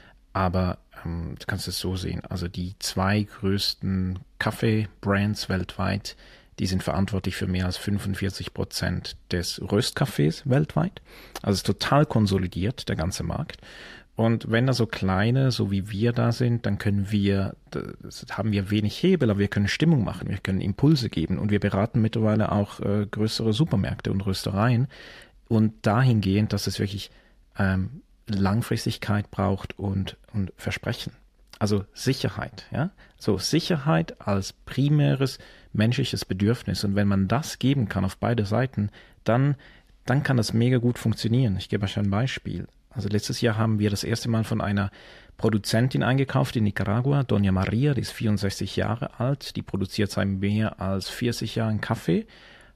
Aber ähm, du kannst es so sehen, also die zwei größten Kaffee-Brands weltweit, die sind verantwortlich für mehr als fünfundvierzig Prozent des Röstkaffees weltweit. Also es ist total konsolidiert, der ganze Markt. Und wenn da so kleine, so wie wir da sind, dann können wir, das haben wir wenig Hebel, aber wir können Stimmung machen, wir können Impulse geben, und wir beraten mittlerweile auch äh, größere Supermärkte und Röstereien, und dahingehend, dass es wirklich ähm, Langfristigkeit braucht und, und Versprechen. Also Sicherheit, ja. So Sicherheit als primäres menschliches Bedürfnis. Und wenn man das geben kann auf beide Seiten, dann, dann kann das mega gut funktionieren. Ich gebe euch ein Beispiel. Also letztes Jahr haben wir das erste Mal von einer Produzentin eingekauft in Nicaragua, Doña Maria, die ist vierundsechzig Jahre alt, die produziert seit mehr als vierzig Jahren Kaffee,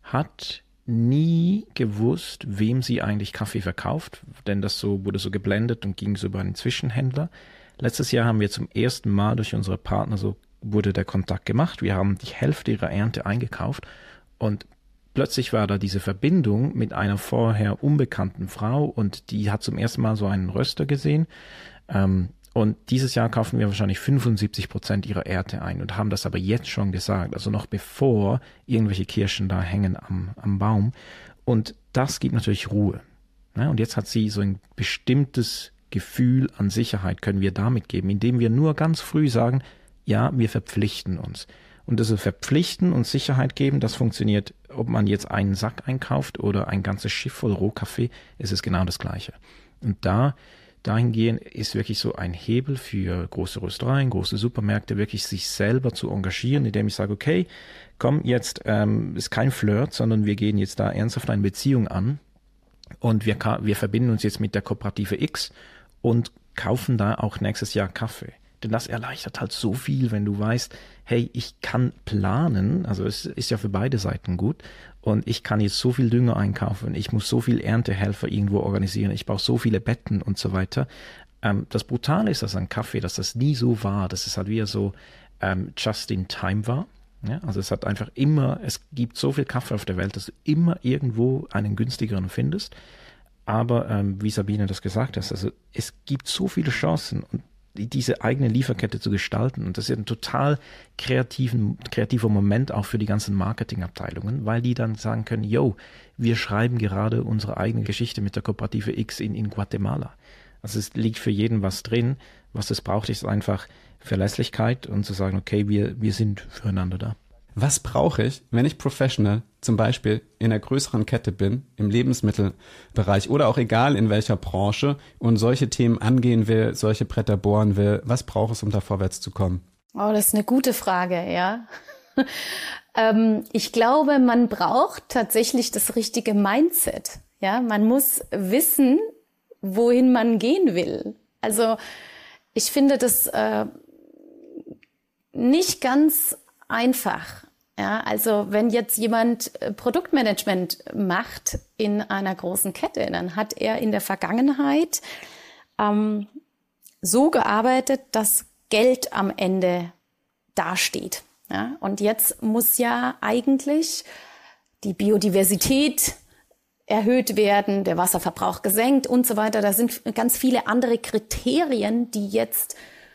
hat nie gewusst, wem sie eigentlich Kaffee verkauft, denn das so wurde so geblendet und ging so über einen Zwischenhändler. Letztes Jahr haben wir zum ersten Mal durch unsere Partner so wurde der Kontakt gemacht. Wir haben die Hälfte ihrer Ernte eingekauft und plötzlich war da diese Verbindung mit einer vorher unbekannten Frau und die hat zum ersten Mal so einen Röster gesehen. Ähm, und dieses Jahr kaufen wir wahrscheinlich fünfundsiebzig Prozent ihrer Ernte ein und haben das aber jetzt schon gesagt, also noch bevor irgendwelche Kirschen da hängen am, am Baum. Und das gibt natürlich Ruhe. Ja, und jetzt hat sie so ein bestimmtes Gefühl an Sicherheit können wir damit geben, indem wir nur ganz früh sagen, ja, wir verpflichten uns. Und das Verpflichten und Sicherheit geben, das funktioniert, ob man jetzt einen Sack einkauft oder ein ganzes Schiff voll Rohkaffee, ist es genau das Gleiche. Und da, dahingehend ist wirklich so ein Hebel für große Röstereien, große Supermärkte, wirklich sich selber zu engagieren, indem ich sage, okay, komm, jetzt ähm, ist kein Flirt, sondern wir gehen jetzt da ernsthaft eine Beziehung an und wir, wir verbinden uns jetzt mit der Kooperative X und kaufen da auch nächstes Jahr Kaffee. Denn das erleichtert halt so viel, wenn du weißt, hey, ich kann planen, also es ist ja für beide Seiten gut und ich kann jetzt so viel Dünger einkaufen, ich muss so viel Erntehelfer irgendwo organisieren, ich brauche so viele Betten und so weiter. Ähm, das Brutale ist, dass an Kaffee, dass das nie so war, dass es halt wieder so ähm, just in time war. Ja, also es hat einfach immer, es gibt so viel Kaffee auf der Welt, dass du immer irgendwo einen günstigeren findest. Aber ähm, wie Sabine das gesagt hat, also es gibt so viele Chancen und diese eigene Lieferkette zu gestalten. Und das ist ein total kreativen, kreativer Moment auch für die ganzen Marketingabteilungen, weil die dann sagen können, yo, wir schreiben gerade unsere eigene Geschichte mit der Kooperative X in, in Guatemala. Also es liegt für jeden was drin. Was es braucht, ist einfach Verlässlichkeit und zu sagen, okay, wir, wir sind füreinander da. Was brauche ich, wenn ich Professional zum Beispiel in einer größeren Kette bin, im Lebensmittelbereich oder auch egal in welcher Branche und solche Themen angehen will, solche Bretter bohren will? Was braucht es, um da vorwärts zu kommen? Oh, das ist eine gute Frage, ja. ähm, ich glaube, man braucht tatsächlich das richtige Mindset. Ja, man muss wissen, wohin man gehen will. Also ich finde das äh, nicht ganz einfach. Ja, also wenn jetzt jemand Produktmanagement macht in einer großen Kette, dann hat er in der Vergangenheit ähm, so gearbeitet, dass Geld am Ende dasteht. Ja, und jetzt muss ja eigentlich die Biodiversität erhöht werden, der Wasserverbrauch gesenkt und so weiter. Da sind ganz viele andere Kriterien, die jetzt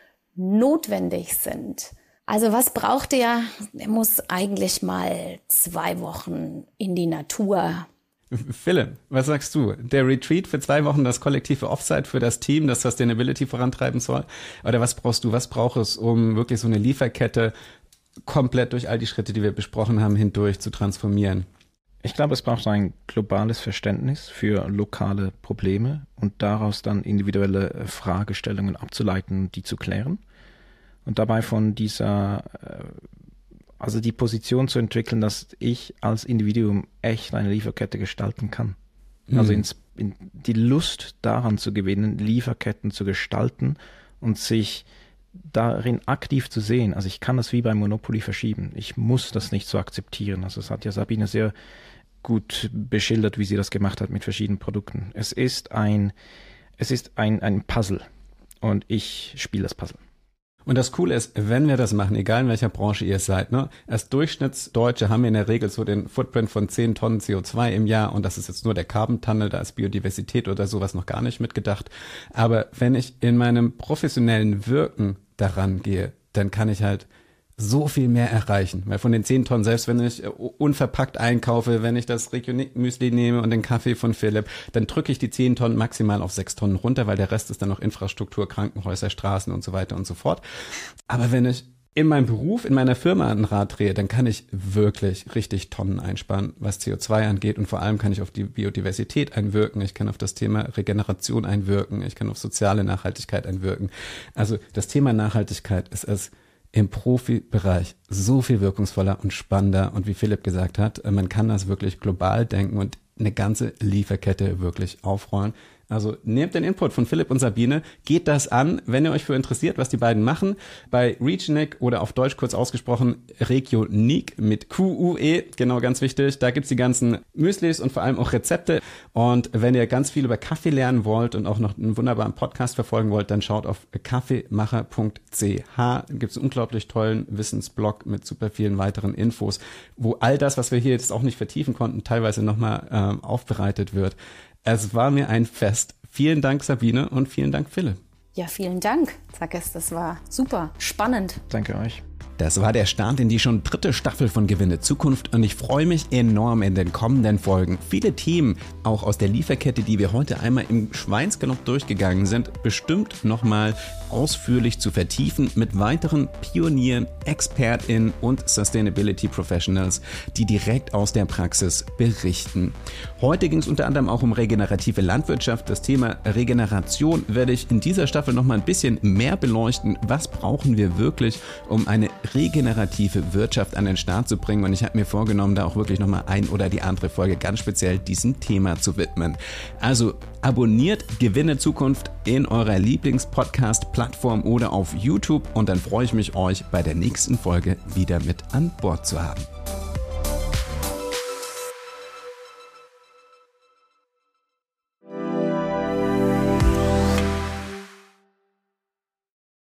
notwendig sind. Also was braucht er? Er muss eigentlich mal zwei Wochen in die Natur. Philipp, was sagst du? Der Retreat für zwei Wochen, das kollektive Offsite für das Team, das Sustainability vorantreiben soll? Oder was brauchst du? Was braucht es, um wirklich so eine Lieferkette komplett durch all die Schritte, die wir besprochen haben, hindurch zu transformieren? Ich glaube, es braucht ein globales Verständnis für lokale Probleme und daraus dann individuelle Fragestellungen abzuleiten, die zu klären. Und dabei von dieser, also die Position zu entwickeln, dass ich als Individuum echt eine Lieferkette gestalten kann. Mhm. Also ins, in die Lust daran zu gewinnen, Lieferketten zu gestalten und sich darin aktiv zu sehen. Also ich kann das wie beim Monopoly verschieben. Ich muss das nicht so akzeptieren. Also das hat ja Sabine sehr gut beschildert, wie sie das gemacht hat mit verschiedenen Produkten. Es ist ein, es ist ein, ein Puzzle und ich spiele das Puzzle. Und das Coole ist, wenn wir das machen, egal in welcher Branche ihr seid, ne, als Durchschnittsdeutsche haben wir in der Regel so den Footprint von zehn Tonnen C O zwei im Jahr und das ist jetzt nur der Carbon Tunnel, da ist Biodiversität oder sowas noch gar nicht mitgedacht. Aber wenn ich in meinem professionellen Wirken daran gehe, dann kann ich halt so viel mehr erreichen, weil von den zehn Tonnen, selbst wenn ich unverpackt einkaufe, wenn ich das Region-Müsli nehme und den Kaffee von Philipp, dann drücke ich die zehn Tonnen maximal auf sechs Tonnen runter, weil der Rest ist dann noch Infrastruktur, Krankenhäuser, Straßen und so weiter und so fort. Aber wenn ich in meinem Beruf, in meiner Firma ein Rad drehe, dann kann ich wirklich richtig Tonnen einsparen, was C O zwei angeht. Und vor allem kann ich auf die Biodiversität einwirken. Ich kann auf das Thema Regeneration einwirken. Ich kann auf soziale Nachhaltigkeit einwirken. Also das Thema Nachhaltigkeit ist es im Profibereich so viel wirkungsvoller und spannender. Und wie Philipp gesagt hat, man kann das wirklich global denken und eine ganze Lieferkette wirklich aufrollen. Also nehmt den Input von Philipp und Sabine, geht das an, wenn ihr euch für interessiert, was die beiden machen. Bei Regionic oder auf Deutsch kurz ausgesprochen Regionic mit Q U E, genau, ganz wichtig. Da gibt's die ganzen Müslis und vor allem auch Rezepte. Und wenn ihr ganz viel über Kaffee lernen wollt und auch noch einen wunderbaren Podcast verfolgen wollt, dann schaut auf kaffeemacher punkt c h. Da gibt's einen unglaublich tollen Wissensblog mit super vielen weiteren Infos, wo all das, was wir hier jetzt auch nicht vertiefen konnten, teilweise nochmal ähm, aufbereitet wird. Es war mir ein Fest. Vielen Dank, Sabine, und vielen Dank, Philipp. Ja, vielen Dank, Zackes. Das war super spannend. Danke euch. Das war der Start in die schon dritte Staffel von Gewinne Zukunft und ich freue mich enorm in den kommenden Folgen. Viele Themen, auch aus der Lieferkette, die wir heute einmal im Schweinsgalopp durchgegangen sind, bestimmt nochmal ausführlich zu vertiefen mit weiteren Pionieren, ExpertInnen und Sustainability Professionals, die direkt aus der Praxis berichten. Heute ging es unter anderem auch um regenerative Landwirtschaft. Das Thema Regeneration werde ich in dieser Staffel nochmal ein bisschen mehr beleuchten. Was brauchen wir wirklich, um eine regenerative Wirtschaft an den Start zu bringen? Und ich habe mir vorgenommen, da auch wirklich nochmal ein oder die andere Folge ganz speziell diesem Thema zu widmen. Also abonniert Gewinne Zukunft in eurer Lieblings-Podcast-Plattform oder auf YouTube und dann freue ich mich, euch bei der nächsten Folge wieder mit an Bord zu haben.